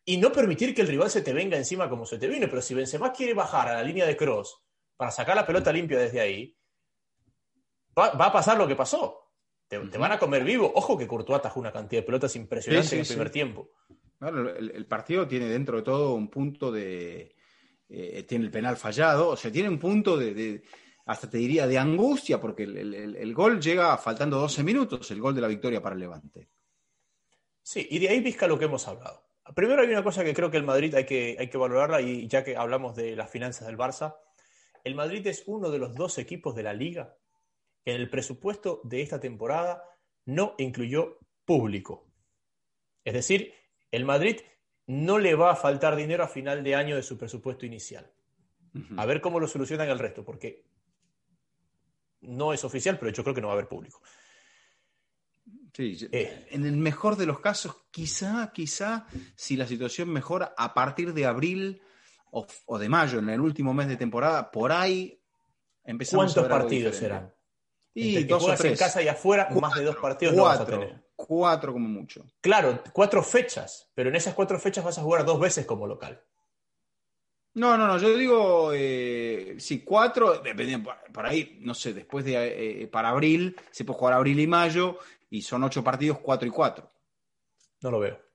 [SPEAKER 2] y no permitir que el rival se te venga encima como se te vino. Pero si Benzema quiere bajar a la línea de cross para sacar la pelota limpia desde ahí, va a pasar lo que pasó. Te van a comer vivo. Ojo que Courtois atajó una cantidad de pelotas impresionante en el primer tiempo.
[SPEAKER 1] Claro, el partido tiene dentro de todo un punto de... tiene el penal fallado, o sea, tiene un punto de hasta te diría de angustia, porque el gol llega faltando 12 minutos, el gol de la victoria para el Levante.
[SPEAKER 2] Sí, y de ahí Vizca lo que hemos hablado. Primero hay una cosa que creo que el Madrid hay que valorarla, y ya que hablamos de las finanzas del Barça, el Madrid es uno de los 2 equipos de la Liga que en el presupuesto de esta temporada no incluyó público. Es decir, el Madrid no le va a faltar dinero a final de año de su presupuesto inicial. A ver cómo lo solucionan el resto, porque no es oficial, pero yo creo que no va a haber público.
[SPEAKER 1] Sí, en el mejor de los casos, quizá, si la situación mejora a partir de abril o de mayo, en el último mes de temporada, por ahí empezamos a ver.
[SPEAKER 2] ¿Cuántos partidos serán?
[SPEAKER 1] Y
[SPEAKER 2] entre que juegas en casa y afuera, más de 2 partidos no vas a tener.
[SPEAKER 1] 4 como mucho.
[SPEAKER 2] Claro, 4 fechas, pero en esas 4 fechas vas a jugar 2 veces como local.
[SPEAKER 1] No, yo digo, sí, 4, dependiendo, por ahí, no sé, después de, para abril, se puede jugar abril y mayo, y son 8 partidos, 4 y 4.
[SPEAKER 2] No lo veo.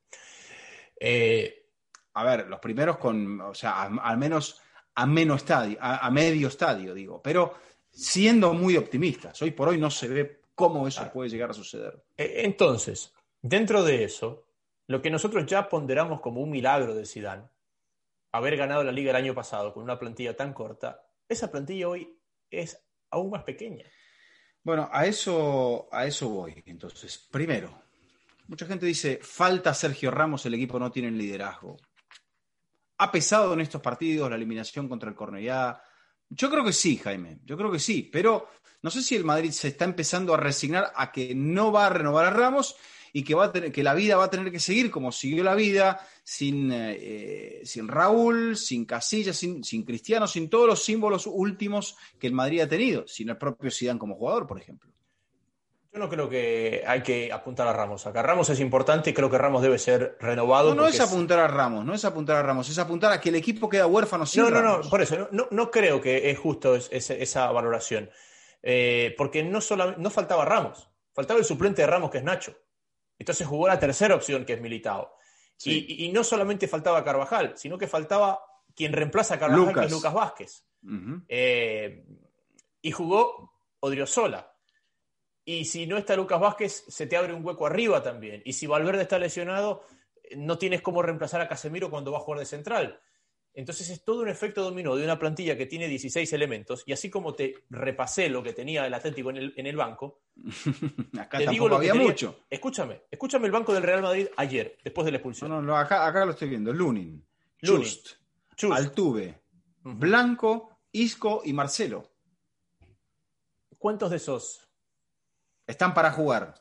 [SPEAKER 1] A ver, los primeros o sea, al menos a medio estadio, digo, pero siendo muy optimistas, hoy por hoy no se ve cómo eso puede llegar a suceder.
[SPEAKER 2] Entonces, dentro de eso, lo que nosotros ya ponderamos como un milagro de Zidane, haber ganado la Liga el año pasado con una plantilla tan corta, esa plantilla hoy es aún más pequeña.
[SPEAKER 1] Bueno, a eso voy. Entonces, primero, mucha gente dice, falta Sergio Ramos, el equipo no tiene liderazgo. ¿Ha pesado en estos partidos la eliminación contra el Cornellá? Yo creo que sí, Jaime, yo creo que sí, pero no sé si el Madrid se está empezando a resignar a que no va a renovar a Ramos y que la vida va a tener que seguir como siguió la vida, sin Raúl, sin Casillas, sin Cristiano, sin todos los símbolos últimos que el Madrid ha tenido, sin el propio Zidane como jugador, por ejemplo.
[SPEAKER 2] Yo no creo que hay que apuntar a Ramos. Acá Ramos es importante y creo que Ramos debe ser renovado.
[SPEAKER 1] No es apuntar a Ramos, es apuntar a que el equipo queda huérfano sin Ramos.
[SPEAKER 2] No, por eso, no creo que es justo esa valoración. Porque no faltaba Ramos, faltaba el suplente de Ramos, que es Nacho. Entonces jugó la tercera opción, que es Militao. Sí. Y no solamente faltaba Carvajal, sino que faltaba quien reemplaza a Carvajal, que es Lucas Vázquez. Uh-huh. Y jugó Odriozola. Y si no está Lucas Vázquez, se te abre un hueco arriba también. Y si Valverde está lesionado, no tienes cómo reemplazar a Casemiro cuando va a jugar de central. Entonces es todo un efecto dominó de una plantilla que tiene 16 elementos, y así como te repasé lo que tenía el Atlético en el banco,
[SPEAKER 1] acá te digo lo que había tenía, mucho.
[SPEAKER 2] Escúchame el banco del Real Madrid ayer, después de la expulsión.
[SPEAKER 1] No, acá lo estoy viendo. Lunin. Just. Altuve, uh-huh. Blanco, Isco y Marcelo.
[SPEAKER 2] ¿Cuántos de esos
[SPEAKER 1] están para jugar?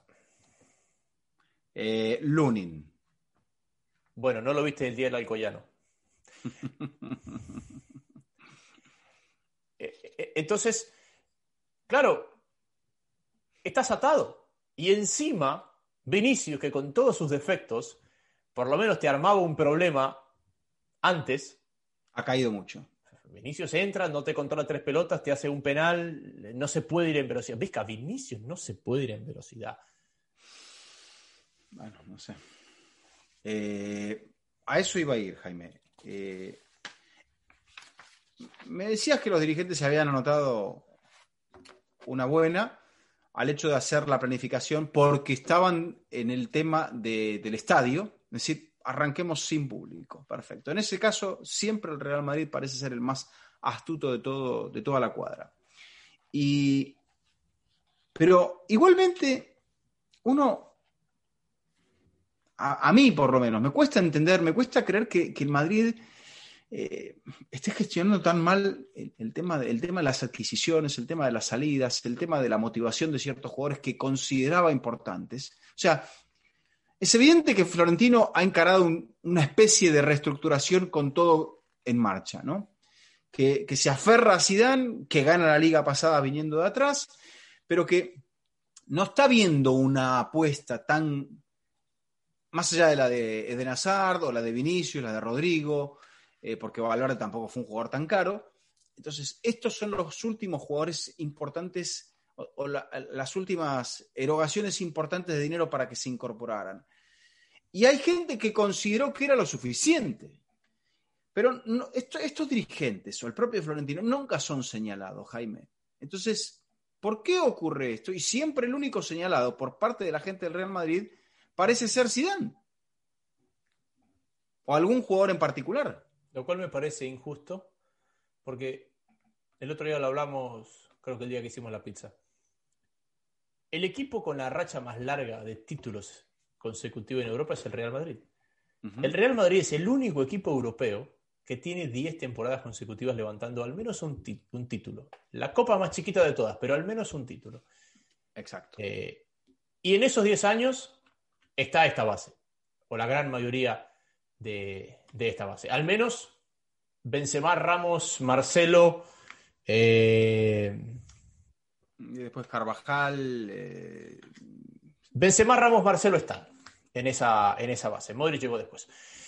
[SPEAKER 1] Lunin.
[SPEAKER 2] Bueno, no lo viste el día del Alcoyano. Entonces, claro, estás atado. Y encima, Vinicius, que con todos sus defectos, por lo menos te armaba un problema antes,
[SPEAKER 1] ha caído mucho.
[SPEAKER 2] Vinicius entra, no te controla 3 pelotas, te hace un penal, no se puede ir en velocidad. ¿Ves que a Vinicius no se puede ir en velocidad?
[SPEAKER 1] Bueno, no sé. A eso iba a ir, Jaime. Me decías que los dirigentes se habían anotado una buena al hecho de hacer la planificación porque estaban en el tema del estadio, es decir, arranquemos sin público. Perfecto. En ese caso, siempre el Real Madrid parece ser el más astuto de toda la cuadra. Pero igualmente, a mí por lo menos, me cuesta creer que el Madrid esté gestionando tan mal el tema de las adquisiciones, el tema de las salidas, el tema de la motivación de ciertos jugadores que consideraba importantes. O sea, es evidente que Florentino ha encarado una especie de reestructuración con todo en marcha, ¿no? Que se aferra a Zidane, que gana la liga pasada viniendo de atrás, pero que no está viendo una apuesta tan más allá de la de Eden Hazard o la de Vinicius, la de Rodrigo, porque Valverde tampoco fue un jugador tan caro. Entonces, estos son los últimos jugadores importantes o las últimas erogaciones importantes de dinero para que se incorporaran. Y hay gente que consideró que era lo suficiente. Pero no, estos dirigentes o el propio Florentino nunca son señalados, Jaime. Entonces, ¿por qué ocurre esto? Y siempre el único señalado por parte de la gente del Real Madrid parece ser Zidane. O algún jugador en particular.
[SPEAKER 2] Lo cual me parece injusto, porque el otro día lo hablamos, creo que el día que hicimos la pizza. El equipo con la racha más larga de títulos consecutivos en Europa es el Real Madrid. Uh-huh. El Real Madrid es el único equipo europeo que tiene 10 temporadas consecutivas levantando al menos un título. La copa más chiquita de todas, pero al menos un título.
[SPEAKER 1] Exacto.
[SPEAKER 2] Y en esos 10 años está esta base, o la gran mayoría de esta base. Al menos Benzema, Ramos, Marcelo...
[SPEAKER 1] y después Carvajal...
[SPEAKER 2] Benzema, Ramos, Marcelo están en esa base. Modric llegó después.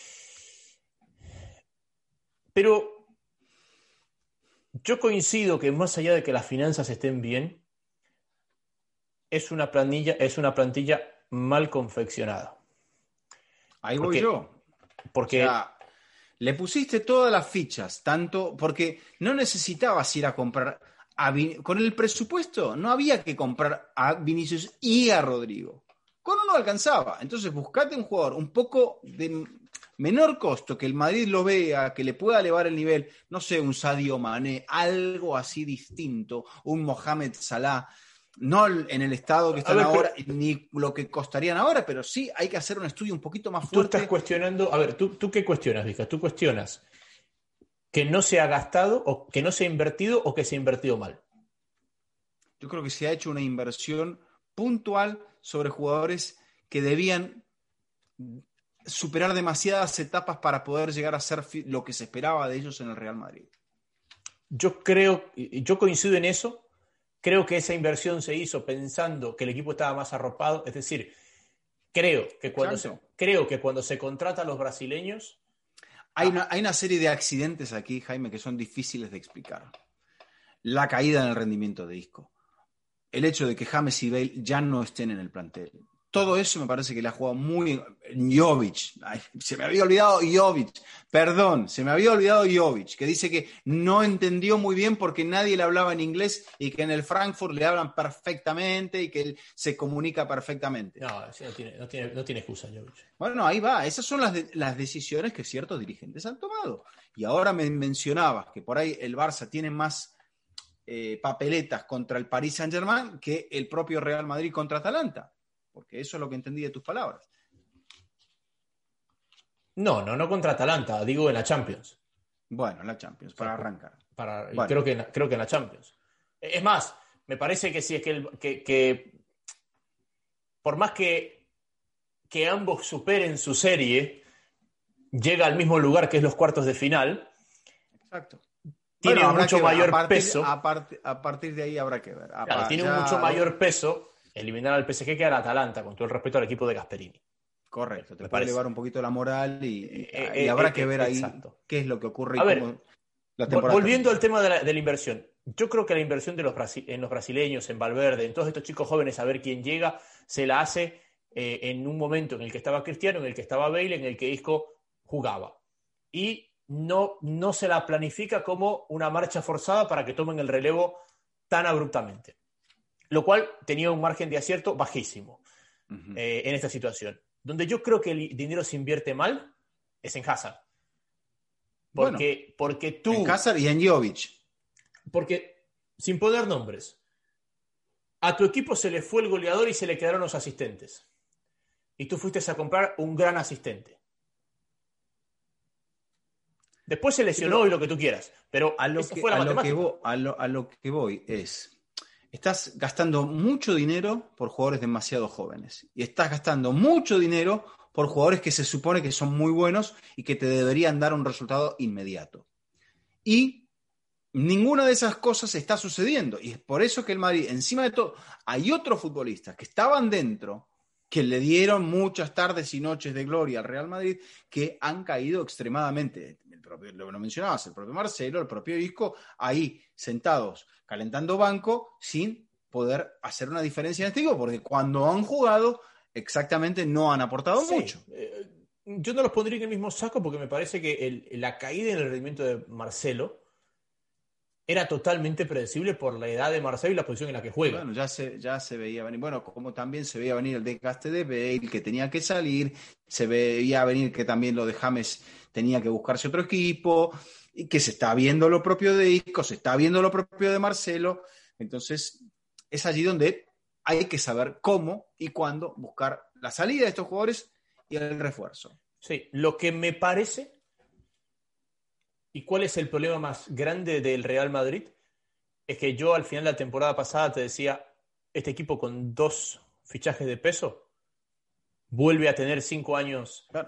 [SPEAKER 2] Pero yo coincido que más allá de que las finanzas estén bien, es una plantilla mal confeccionada.
[SPEAKER 1] Ahí voy yo.
[SPEAKER 2] Porque...
[SPEAKER 1] O sea, le pusiste todas las fichas, tanto porque no necesitabas ir a comprar con el presupuesto, no había que comprar a Vinicius y a Rodrigo. Con uno alcanzaba. Entonces buscate un jugador un poco de menor costo, que el Madrid lo vea, que le pueda elevar el nivel, no sé, un Sadio Mané, algo así distinto, un Mohamed Salah, no en el estado que están ahora, ni lo que costarían ahora, pero sí hay que hacer un estudio un poquito más fuerte.
[SPEAKER 2] Tú estás cuestionando, a ver, ¿tú qué cuestionas, Vizca? ¿Tú cuestionas que no se ha gastado, o que no se ha invertido, o que se ha invertido mal?
[SPEAKER 1] Yo creo que se ha hecho una inversión puntual sobre jugadores que debían superar demasiadas etapas para poder llegar a ser lo que se esperaba de ellos en el Real Madrid.
[SPEAKER 2] Yo coincido en eso. Creo que esa inversión se hizo pensando que el equipo estaba más arropado. Es decir, creo que cuando se contrata a los brasileños...
[SPEAKER 1] Hay una serie de accidentes aquí, Jaime, que son difíciles de explicar. La caída en el rendimiento de Isco. El hecho de que James y Bale ya no estén en el plantel. Todo eso me parece que le ha jugado muy... Jovic. Ay, se me había olvidado Jovic. Perdón, se me había olvidado Jovic, que dice que no entendió muy bien porque nadie le hablaba en inglés y que en el Frankfurt le hablan perfectamente y que él se comunica perfectamente.
[SPEAKER 2] No tiene excusa, Jovic.
[SPEAKER 1] Bueno, ahí va. Esas son las decisiones que ciertos dirigentes han tomado. Y ahora me mencionabas que por ahí el Barça tiene más papeletas contra el Paris Saint-Germain que el propio Real Madrid contra Atalanta. Porque eso es lo que entendí de tus palabras.
[SPEAKER 2] No contra Atalanta, digo en la Champions.
[SPEAKER 1] Bueno, en la Champions, para arrancar.
[SPEAKER 2] Bueno. Creo que en la Champions. Es más, me parece que si es que por más que ambos superen su serie, llega al mismo lugar que es los cuartos de final.
[SPEAKER 1] Exacto.
[SPEAKER 2] Tiene mucho mayor peso.
[SPEAKER 1] A partir de ahí habrá que ver.
[SPEAKER 2] Claro, tiene mucho mayor peso eliminar al PSG que al Atalanta, con todo el respeto al equipo de Gasperini.
[SPEAKER 1] Correcto, te puede elevar un poquito la moral y habrá que ver ahí qué es lo que ocurre.
[SPEAKER 2] A ver, volviendo al tema de la inversión, yo creo que la inversión en los brasileños, en Valverde, en todos estos chicos jóvenes, a ver quién llega, se la hace en un momento en el que estaba Cristiano, en el que estaba Bale, en el que Isco jugaba. Y no se la planifica como una marcha forzada para que tomen el relevo tan abruptamente. Lo cual tenía un margen de acierto bajísimo en esta situación. Donde yo creo que el dinero se invierte mal es en Hazard. Porque tú...
[SPEAKER 1] En Hazard y en Jovic.
[SPEAKER 2] Porque, sin poner nombres, a tu equipo se le fue el goleador y se le quedaron los asistentes. Y tú fuiste a comprar un gran asistente. Después se lesionó y lo que tú quieras. Pero a lo
[SPEAKER 1] que voy es... Estás gastando mucho dinero por jugadores demasiado jóvenes. Y estás gastando mucho dinero por jugadores que se supone que son muy buenos y que te deberían dar un resultado inmediato. Y ninguna de esas cosas está sucediendo. Y es por eso que el Madrid, encima de todo, hay otros futbolistas que estaban dentro, que le dieron muchas tardes y noches de gloria al Real Madrid, que han caído extremadamente. Lo mencionabas, el propio Marcelo, el propio Isco, ahí sentados, calentando banco, sin poder hacer una diferencia en este equipo, porque cuando han jugado, exactamente no han aportado mucho.
[SPEAKER 2] Yo no los pondría en el mismo saco porque me parece que la caída en el rendimiento de Marcelo era totalmente predecible por la edad de Marcelo y la posición en la que juega.
[SPEAKER 1] Bueno, ya se veía venir. Bueno, como también se veía venir el desgaste de Bale, que tenía que salir, se veía venir que también lo de James tenía que buscarse otro equipo, y que se está viendo lo propio de Isco, se está viendo lo propio de Marcelo. Entonces, es allí donde hay que saber cómo y cuándo buscar la salida de estos jugadores y el refuerzo.
[SPEAKER 2] Sí, lo que me parece, y cuál es el problema más grande del Real Madrid, es que yo al final de la temporada pasada te decía, este equipo con 2 fichajes de peso vuelve a tener 5 años
[SPEAKER 1] Claro.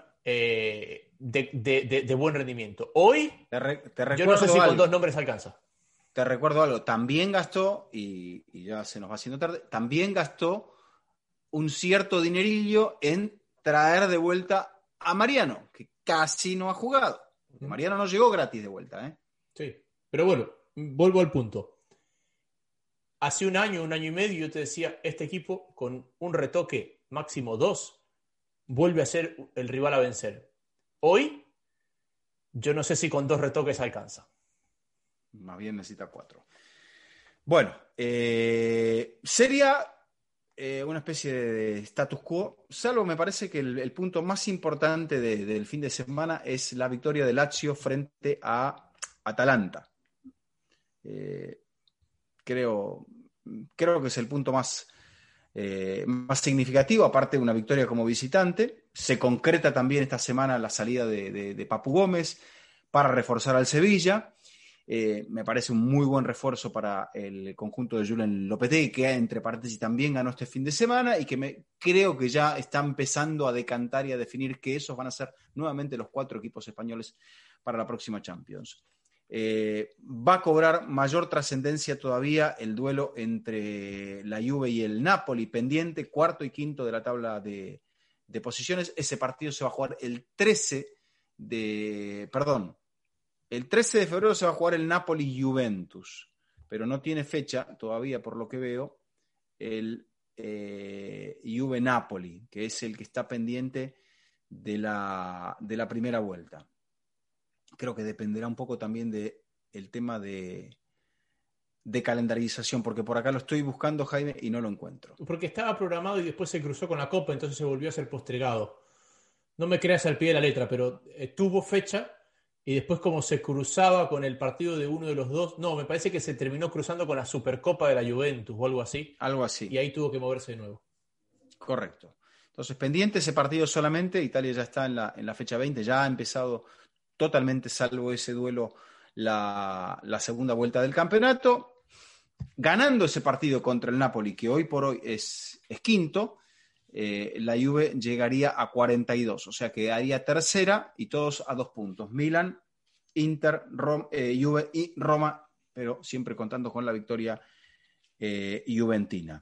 [SPEAKER 2] de buen rendimiento. Hoy, yo no sé si con 2 nombres alcanza.
[SPEAKER 1] Te recuerdo algo, también gastó, y ya se nos va haciendo tarde, también gastó un cierto dinerillo en traer de vuelta a Mariano, que casi no ha jugado. Mariano no llegó gratis de vuelta, ¿eh?
[SPEAKER 2] Sí, pero bueno, vuelvo al punto. Hace un año y medio yo te decía, este equipo con un retoque máximo 2 vuelve a ser el rival a vencer. Hoy, yo no sé si con 2 retoques alcanza.
[SPEAKER 1] Más bien necesita 4. Bueno, sería una especie de status quo, salvo me parece que el punto más importante del fin de semana es la victoria de Lazio frente a Atalanta. Creo que es el punto más significativo, aparte de una victoria como visitante. Se concreta también esta semana la salida de Papu Gómez para reforzar al Sevilla. Me parece un muy buen refuerzo para el conjunto de Julen Lopetegui, que entre paréntesis también ganó este fin de semana y que creo que ya está empezando a decantar y a definir que esos van a ser nuevamente los 4 equipos españoles para la próxima Champions. Va a cobrar mayor trascendencia todavía el duelo entre la Juve y el Napoli, pendiente, 4º y 5º de la tabla de posiciones. Ese partido se va a jugar el 13 de febrero se va a jugar el Napoli-Juventus, pero no tiene fecha todavía, por lo que veo, el Juve-Napoli, que es el que está pendiente de la primera vuelta. Creo que dependerá un poco también del tema de calendarización, porque por acá lo estoy buscando, Jaime, y no lo encuentro.
[SPEAKER 2] Porque estaba programado y después se cruzó con la Copa, entonces se volvió a ser postergado. No me creas al pie de la letra, pero tuvo fecha y después como se cruzaba con el partido de uno de los dos, no, me parece que se terminó cruzando con la Supercopa de la Juventus o algo así.
[SPEAKER 1] Algo así.
[SPEAKER 2] Y ahí tuvo que moverse de nuevo.
[SPEAKER 1] Correcto. Entonces, pendiente ese partido solamente, Italia ya está en la fecha 20, ya ha empezado totalmente, salvo ese duelo, la segunda vuelta del campeonato. Ganando ese partido contra el Napoli, que hoy por hoy es quinto, la Juve llegaría a 42, o sea que haría tercera y todos a 2 puntos. Milan, Inter, Juve y Roma, pero siempre contando con la victoria juventina.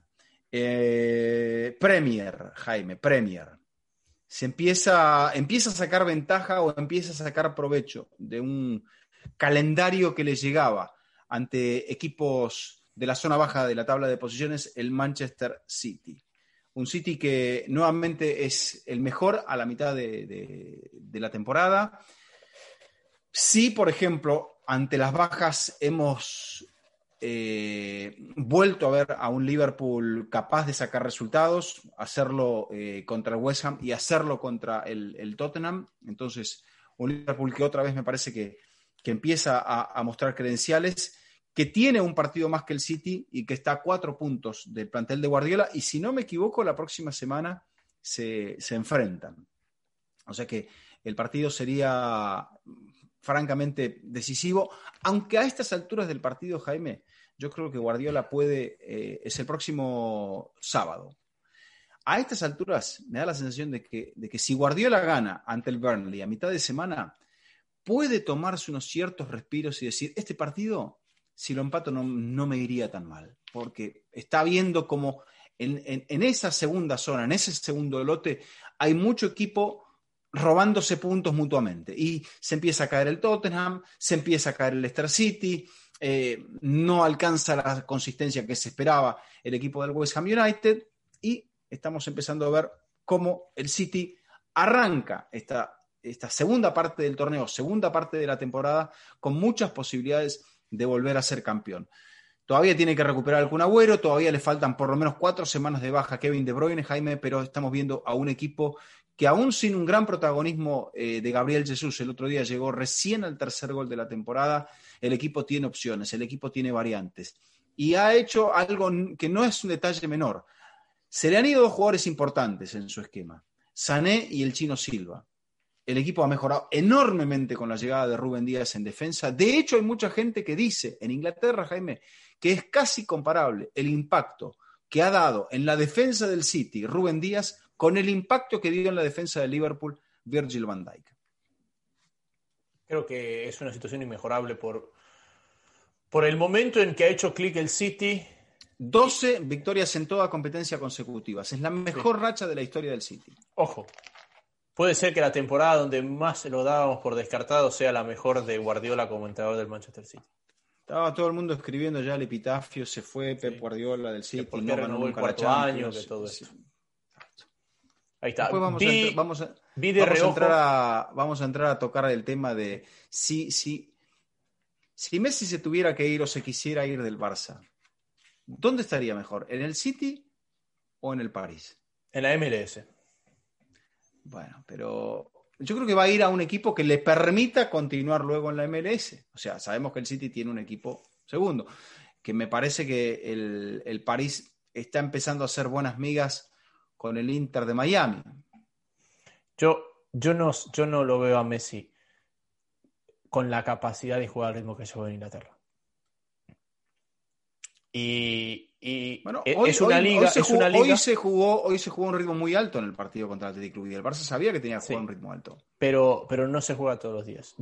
[SPEAKER 1] Premier, Jaime, Premier. Se empieza a sacar ventaja o empieza a sacar provecho de un calendario que le llegaba ante equipos de la zona baja de la tabla de posiciones, el Manchester City. Un City que nuevamente es el mejor a la mitad de la temporada. Sí, por ejemplo, ante las bajas hemos vuelto a ver a un Liverpool capaz de sacar resultados, hacerlo contra el West Ham y hacerlo contra el Tottenham. Entonces, un Liverpool que otra vez me parece que empieza a mostrar credenciales, que tiene un partido más que el City y que está a 4 puntos del plantel de Guardiola, y si no me equivoco, la próxima semana se enfrentan. O sea que el partido sería francamente decisivo, aunque a estas alturas del partido, Jaime, yo creo que Guardiola es el próximo sábado. A estas alturas me da la sensación de que si Guardiola gana ante el Burnley a mitad de semana, puede tomarse unos ciertos respiros y decir, este partido, si lo empato no me iría tan mal, porque está viendo como en esa segunda zona, en ese segundo lote, hay mucho equipo robándose puntos mutuamente. Y se empieza a caer el Tottenham, se empieza a caer el Leicester City, no alcanza la consistencia que se esperaba el equipo del West Ham United, y estamos empezando a ver cómo el City arranca esta segunda parte del torneo, segunda parte de la temporada, con muchas posibilidades de volver a ser campeón. Todavía tiene que recuperar el Kun Agüero, todavía le faltan por lo menos 4 semanas de baja a Kevin De Bruyne, Jaime, pero estamos viendo a un equipo que aún sin un gran protagonismo de Gabriel Jesús, el otro día llegó recién al tercer gol de la temporada, el equipo tiene opciones, el equipo tiene variantes. Y ha hecho algo que no es un detalle menor. Se le han ido 2 jugadores importantes en su esquema, Sané y el Chino Silva. El equipo ha mejorado enormemente con la llegada de Rúben Díaz en defensa. De hecho, hay mucha gente que dice en Inglaterra, Jaime, que es casi comparable el impacto que ha dado en la defensa del City Rúben Díaz con el impacto que dio en la defensa de Liverpool Virgil van Dijk.
[SPEAKER 2] Creo que es una situación inmejorable por el momento en que ha hecho clic el City.
[SPEAKER 1] 12 victorias en toda competencia consecutivas. Es la mejor racha de la historia del City.
[SPEAKER 2] Ojo, puede ser que la temporada donde más lo dábamos por descartado sea la mejor de Guardiola como entrenador del Manchester City.
[SPEAKER 1] Estaba todo el mundo escribiendo ya el epitafio, se fue Pep Guardiola del City,
[SPEAKER 2] porque no ganó el cuarto año, que todo eso. Ahí está.
[SPEAKER 1] Después vamos a entrar a tocar el tema de si Messi se tuviera que ir o se quisiera ir del Barça, ¿dónde estaría mejor? ¿En el City o en el París?
[SPEAKER 2] En la MLS.
[SPEAKER 1] Bueno, pero yo creo que va a ir a un equipo que le permita continuar luego en la MLS. O sea, sabemos que el City tiene un equipo segundo, que me parece que el París está empezando a hacer buenas migas con el Inter de Miami.
[SPEAKER 2] Yo no lo veo a Messi con la capacidad de jugar al ritmo que juega en Inglaterra. Y bueno, es una liga.
[SPEAKER 1] Hoy se jugó a un ritmo muy alto en el partido contra el Athletic Club y el Barça sabía que tenía que jugar a un ritmo alto.
[SPEAKER 2] Pero no se juega todos los días.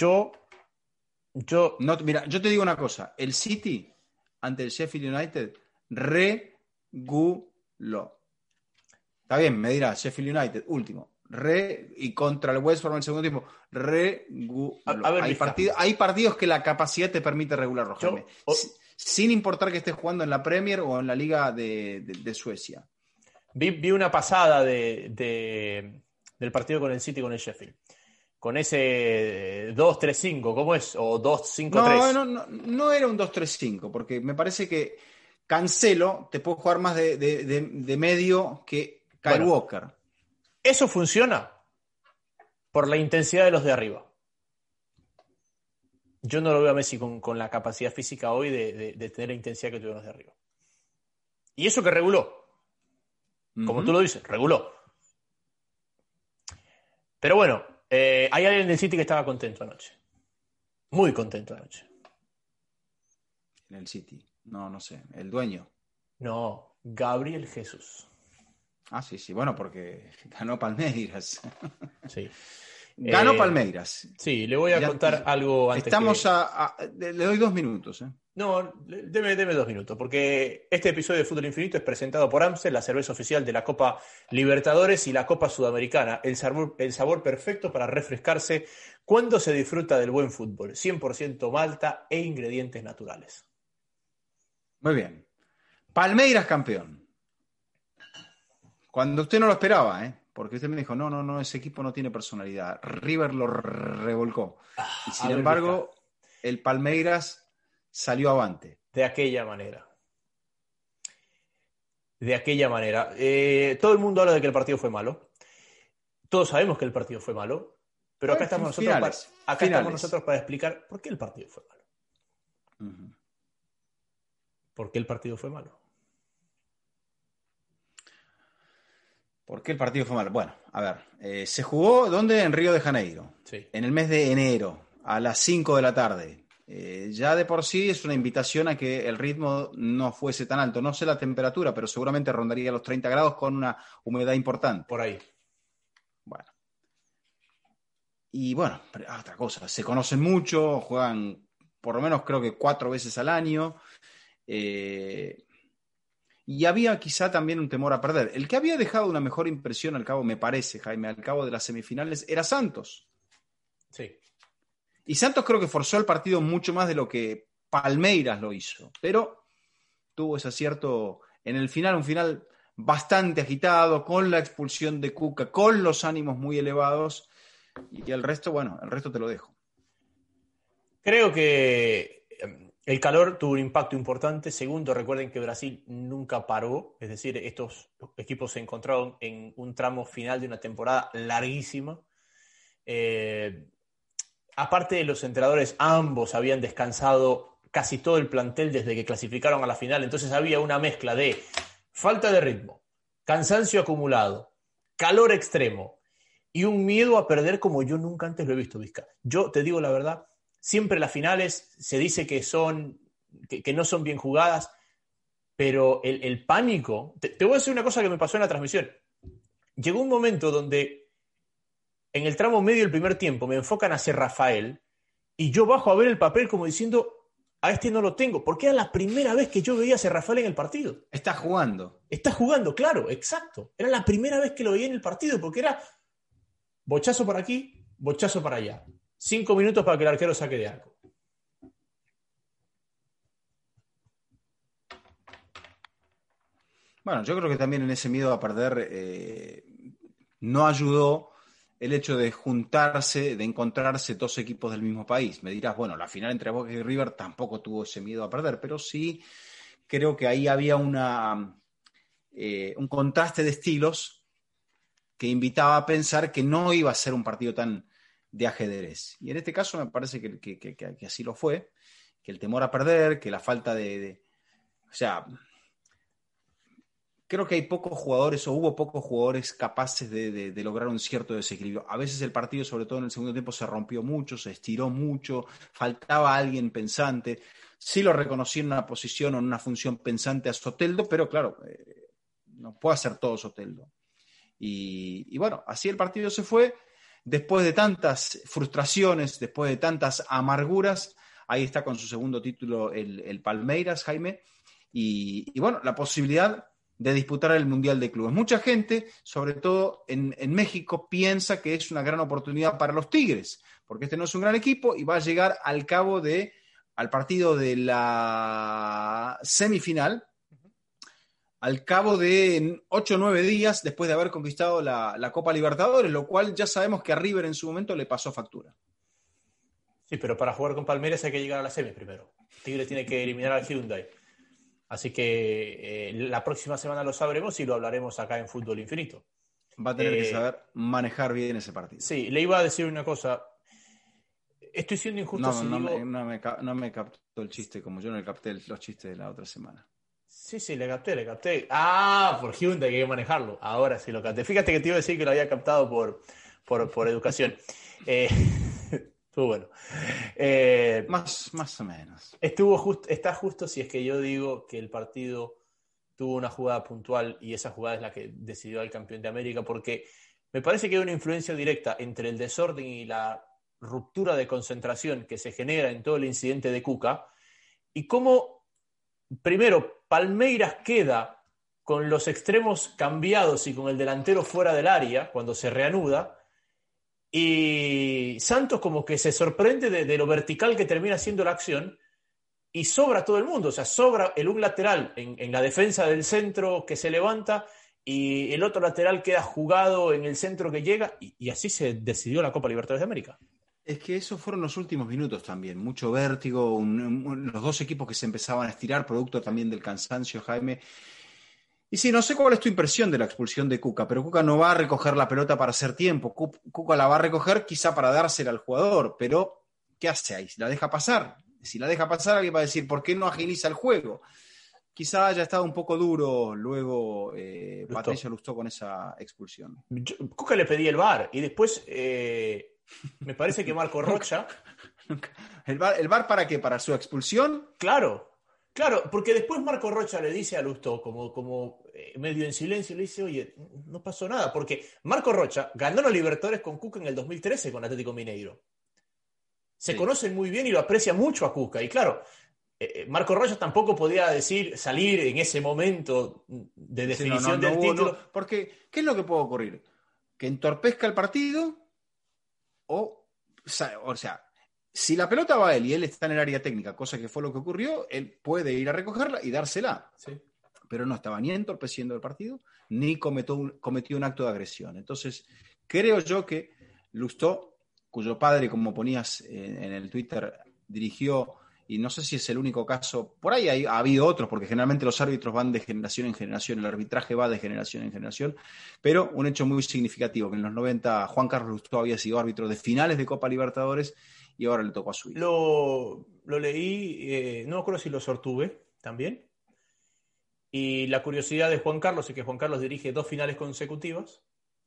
[SPEAKER 1] No, mira, yo te digo una cosa. El City ante el Sheffield United reguló. Está bien, me dirá Sheffield United, último. Y contra el West Ham en el segundo tiempo, reguló. Hay partidos que la capacidad te permite regularlo, Jaime. Sin importar que estés jugando en la Premier o en la Liga de Suecia.
[SPEAKER 2] Vi una pasada del partido con el City con el Sheffield. Con ese 2-3-5, ¿cómo es? O 2-5-3.
[SPEAKER 1] No era un 2-3-5, porque me parece que Cancelo te puede jugar más de medio que Kyle Walker.
[SPEAKER 2] Eso funciona por la intensidad de los de arriba. Yo no lo veo a Messi con la capacidad física hoy de tener la intensidad que tuvieron los de arriba. Y eso que reguló. Como tú lo dices, reguló. Pero bueno, hay alguien del City que estaba contento anoche. Muy contento anoche.
[SPEAKER 1] En el City. No sé. ¿El dueño?
[SPEAKER 2] No, Gabriel Jesús.
[SPEAKER 1] Ah, sí. Bueno, porque ganó Palmeiras.
[SPEAKER 2] Sí.
[SPEAKER 1] Ganó Palmeiras.
[SPEAKER 2] Sí, le voy a contar algo antes.
[SPEAKER 1] Le doy 2 minutos.
[SPEAKER 2] No, deme 2 minutos, porque este episodio de Fútbol Infinito es presentado por Amstel, la cerveza oficial de la Copa Libertadores y la Copa Sudamericana. El sabor perfecto para refrescarse cuando se disfruta del buen fútbol. 100% malta e ingredientes naturales.
[SPEAKER 1] Muy bien. Palmeiras campeón. Cuando usted no lo esperaba, porque usted me dijo, no, ese equipo no tiene personalidad. River lo revolcó. Y sin embargo, el Palmeiras salió avante.
[SPEAKER 2] De aquella manera. Todo el mundo habla de que el partido fue malo. Todos sabemos que el partido fue malo. Pero acá estamos nosotros para explicar por qué el partido fue malo. Uh-huh. ¿Por qué el partido fue malo?
[SPEAKER 1] ¿Por qué el partido fue malo? Bueno, a ver, se jugó, ¿dónde? En Río de Janeiro.
[SPEAKER 2] Sí. En
[SPEAKER 1] el mes de enero, a las 5 de la tarde. Ya de por sí es una invitación a que el ritmo no fuese tan alto. No sé la temperatura, pero seguramente rondaría los 30 grados con una humedad importante.
[SPEAKER 2] Por ahí.
[SPEAKER 1] Bueno. Y bueno, otra cosa, se conocen mucho, juegan por lo menos creo que 4 veces al año. y había quizá también un temor a perder. El que había dejado una mejor impresión al cabo, me parece, Jaime, al cabo de las semifinales, era Santos.
[SPEAKER 2] Sí.
[SPEAKER 1] Y Santos creo que forzó el partido mucho más de lo que Palmeiras lo hizo, pero tuvo ese acierto en el final, un final bastante agitado, con la expulsión de Cuca, con los ánimos muy elevados, y el resto, bueno, el resto te lo dejo.
[SPEAKER 2] Creo que el calor tuvo un impacto importante. Segundo, recuerden que Brasil nunca paró, es decir, estos equipos se encontraron en un tramo final de una temporada larguísima. Aparte de los entrenadores, ambos habían descansado casi todo el plantel desde que clasificaron a la final, entonces había una mezcla de falta de ritmo, cansancio acumulado, calor extremo y un miedo a perder como yo nunca antes lo he visto, Vizca. Yo te digo la verdad, siempre las finales se dice que no son bien jugadas, pero el pánico... Te voy a decir una cosa que me pasó en la transmisión. Llegó un momento donde en el tramo medio del primer tiempo me enfocan hacia Rafael y yo bajo a ver el papel como diciendo, a este no lo tengo, porque era la primera vez que yo veía a Rafael en el partido.
[SPEAKER 1] Está jugando.
[SPEAKER 2] Está jugando, claro, exacto. Era la primera vez que lo veía en el partido, porque era bochazo por aquí, bochazo para allá. 5 minutos para que el arquero saque de arco.
[SPEAKER 1] Bueno, yo creo que también en ese miedo a perder no ayudó el hecho de juntarse, de encontrarse dos equipos del mismo país. Me dirás, bueno, la final entre Boca y River tampoco tuvo ese miedo a perder, pero sí creo que ahí había un contraste de estilos que invitaba a pensar que no iba a ser un partido tan de ajedrez. Y en este caso me parece que así lo fue, que el temor a perder, que la falta o sea, creo que hay pocos jugadores o hubo pocos jugadores capaces de lograr un cierto desequilibrio. A veces el partido, sobre todo en el segundo tiempo, se rompió mucho, se estiró mucho, faltaba alguien pensante. Sí lo reconocí en una posición o en una función pensante a Soteldo, pero claro, no puede hacer todo Soteldo. Y bueno, así el partido se fue. Después de tantas frustraciones, después de tantas amarguras, ahí está con su segundo título el Palmeiras, Jaime. Y bueno, la posibilidad de disputar el Mundial de Clubes. Mucha gente, sobre todo en México, piensa que es una gran oportunidad para los Tigres, porque este no es un gran equipo y va a llegar al partido de la semifinal, al cabo de 8 o 9 días después de haber conquistado la Copa Libertadores, lo cual ya sabemos que a River en su momento le pasó factura.
[SPEAKER 2] Sí, pero para jugar con Palmeiras hay que llegar a la semi primero. Tigres tiene que eliminar al Hyundai. Así que la próxima semana lo sabremos y lo hablaremos acá en Fútbol Infinito.
[SPEAKER 1] Va a tener que saber manejar bien ese partido.
[SPEAKER 2] Sí, le iba a decir una cosa. Estoy siendo injusto si
[SPEAKER 1] no,
[SPEAKER 2] digo...
[SPEAKER 1] no me captó el chiste como yo no le capté los chistes de la otra semana.
[SPEAKER 2] Sí, le capté. Ah, por Hyundai hay que manejarlo. Ahora sí lo capté. Fíjate que te iba a decir que lo había captado por educación. Estuvo bueno.
[SPEAKER 1] Más o menos.
[SPEAKER 2] Está justo si es que yo digo que el partido tuvo una jugada puntual y esa jugada es la que decidió al campeón de América, porque me parece que hay una influencia directa entre el desorden y la ruptura de concentración que se genera en todo el incidente de Cuca y cómo, primero, Palmeiras queda con los extremos cambiados y con el delantero fuera del área cuando se reanuda. Y Santos como que se sorprende de lo vertical que termina siendo la acción y sobra todo el mundo. O sea, sobra un lateral en la defensa del centro que se levanta y el otro lateral queda jugado en el centro que llega y así se decidió la Copa Libertadores de América.
[SPEAKER 1] Es que esos fueron los últimos minutos también. Mucho vértigo, los dos equipos que se empezaban a estirar, producto también del cansancio, Jaime. Y sí, no sé cuál es tu impresión de la expulsión de Cuca, pero Cuca no va a recoger la pelota para hacer tiempo. Cuca la va a recoger quizá para dársela al jugador, pero ¿qué hace ahí? ¿La deja pasar? Si la deja pasar, alguien va a decir, ¿por qué no agiliza el juego? Quizá haya estado un poco duro luego Patricio Lustó con esa expulsión.
[SPEAKER 2] Cuca le pedí el VAR y después me parece que Marco Rocha...
[SPEAKER 1] ¿El VAR para qué? ¿Para su expulsión?
[SPEAKER 2] Claro, porque después Marco Rocha le dice a Lustó, como medio en silencio, le dice, oye, no pasó nada, porque Marco Rocha ganó los Libertadores con Cuca en el 2013 con Atlético Mineiro. Se conocen muy bien y lo aprecia mucho a Cuca, y claro, Marco Rosas tampoco podía salir en ese momento de definición del título.
[SPEAKER 1] No, porque, ¿qué es lo que puede ocurrir? Que entorpezca el partido o sea, si la pelota va a él y él está en el área técnica, cosa que fue lo que ocurrió, él puede ir a recogerla y dársela.
[SPEAKER 2] Sí.
[SPEAKER 1] Pero no estaba ni entorpeciendo el partido, ni cometió un acto de agresión. Entonces, creo yo que Lustó, cuyo padre, como ponías en el Twitter, dirigió, y no sé si es el único caso, por ahí ha habido otros, porque generalmente los árbitros van de generación en generación, el arbitraje va de generación en generación, pero un hecho muy significativo, que en los 90 Juan Carlos Lustó había sido árbitro de finales de Copa Libertadores y ahora le tocó a su hijo.
[SPEAKER 2] Lo leí, no me acuerdo si lo sortuve también. Y la curiosidad de Juan Carlos es que Juan Carlos dirige 2 finales consecutivas.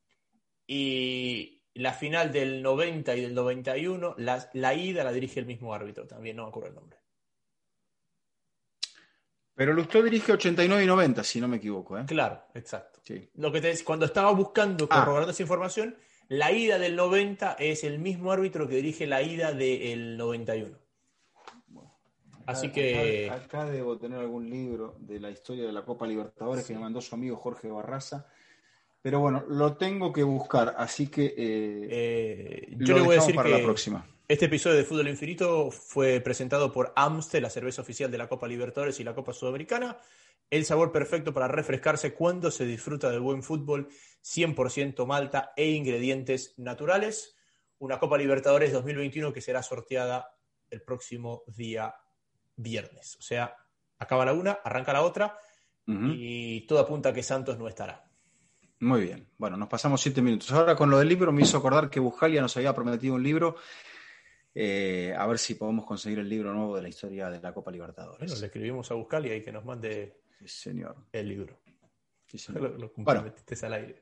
[SPEAKER 2] Y la final del 90 y del 91, la ida la dirige el mismo árbitro, también no me acuerdo el nombre.
[SPEAKER 1] Pero Lustó dirige 89 y 90, si no me equivoco.
[SPEAKER 2] Claro, exacto.
[SPEAKER 1] Sí.
[SPEAKER 2] Lo que cuando estaba buscando, corroborando esa información, la ida del 90 es el mismo árbitro que dirige la ida del 91. Así que...
[SPEAKER 1] Acá debo tener algún libro de la historia de la Copa Libertadores que me mandó su amigo Jorge Barraza. Pero bueno, lo tengo que buscar, así que
[SPEAKER 2] yo le voy a decir
[SPEAKER 1] para
[SPEAKER 2] que
[SPEAKER 1] la próxima.
[SPEAKER 2] Este episodio de Fútbol Infinito fue presentado por Amstel, la cerveza oficial de la Copa Libertadores y la Copa Sudamericana. El sabor perfecto para refrescarse cuando se disfruta del buen fútbol, 100% malta e ingredientes naturales. Una Copa Libertadores 2021 que será sorteada el próximo día viernes. O sea, acaba la una, arranca la otra y todo apunta a que Santos no estará.
[SPEAKER 1] Muy bien. Bueno, nos pasamos 7 minutos. Ahora con lo del libro me hizo acordar que Buscalia nos había prometido un libro. A ver si podemos conseguir el libro nuevo de la historia de la Copa Libertadores.
[SPEAKER 2] Bueno, le escribimos a Buscalia y que nos mande
[SPEAKER 1] sí, señor.
[SPEAKER 2] El libro.
[SPEAKER 1] Sí, señor.
[SPEAKER 2] Lo comprometiste al aire.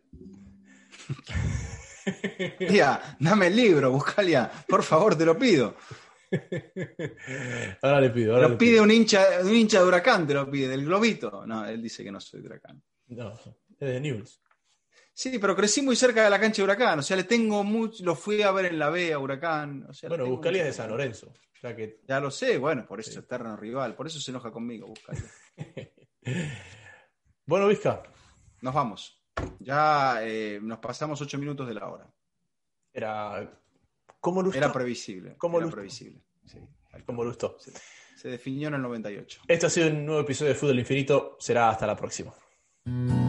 [SPEAKER 1] Tía, dame el libro, Buscalia. Por favor, te lo pido.
[SPEAKER 2] Ahora le pido.
[SPEAKER 1] Lo pide un hincha de Huracán, te lo pide, del Globito. No, él dice que no soy de Huracán.
[SPEAKER 2] No, es de Newell's.
[SPEAKER 1] Sí, pero crecí muy cerca de la cancha de Huracán, o sea, le tengo mucho, lo fui a ver en la B a Huracán. O sea,
[SPEAKER 2] bueno, Buscalia es de San Lorenzo. O sea que...
[SPEAKER 1] Ya lo sé, bueno, por eso eterno rival, por eso se enoja conmigo, Buscalia.
[SPEAKER 2] Bueno, Vizca.
[SPEAKER 1] Nos vamos. Ya nos pasamos 8 minutos de la hora.
[SPEAKER 2] Era
[SPEAKER 1] previsible. Previsible. Sí,
[SPEAKER 2] como Lustó.
[SPEAKER 1] Se definió en el 98.
[SPEAKER 2] Esto ha sido un nuevo episodio de Fútbol Infinito. Será hasta la próxima.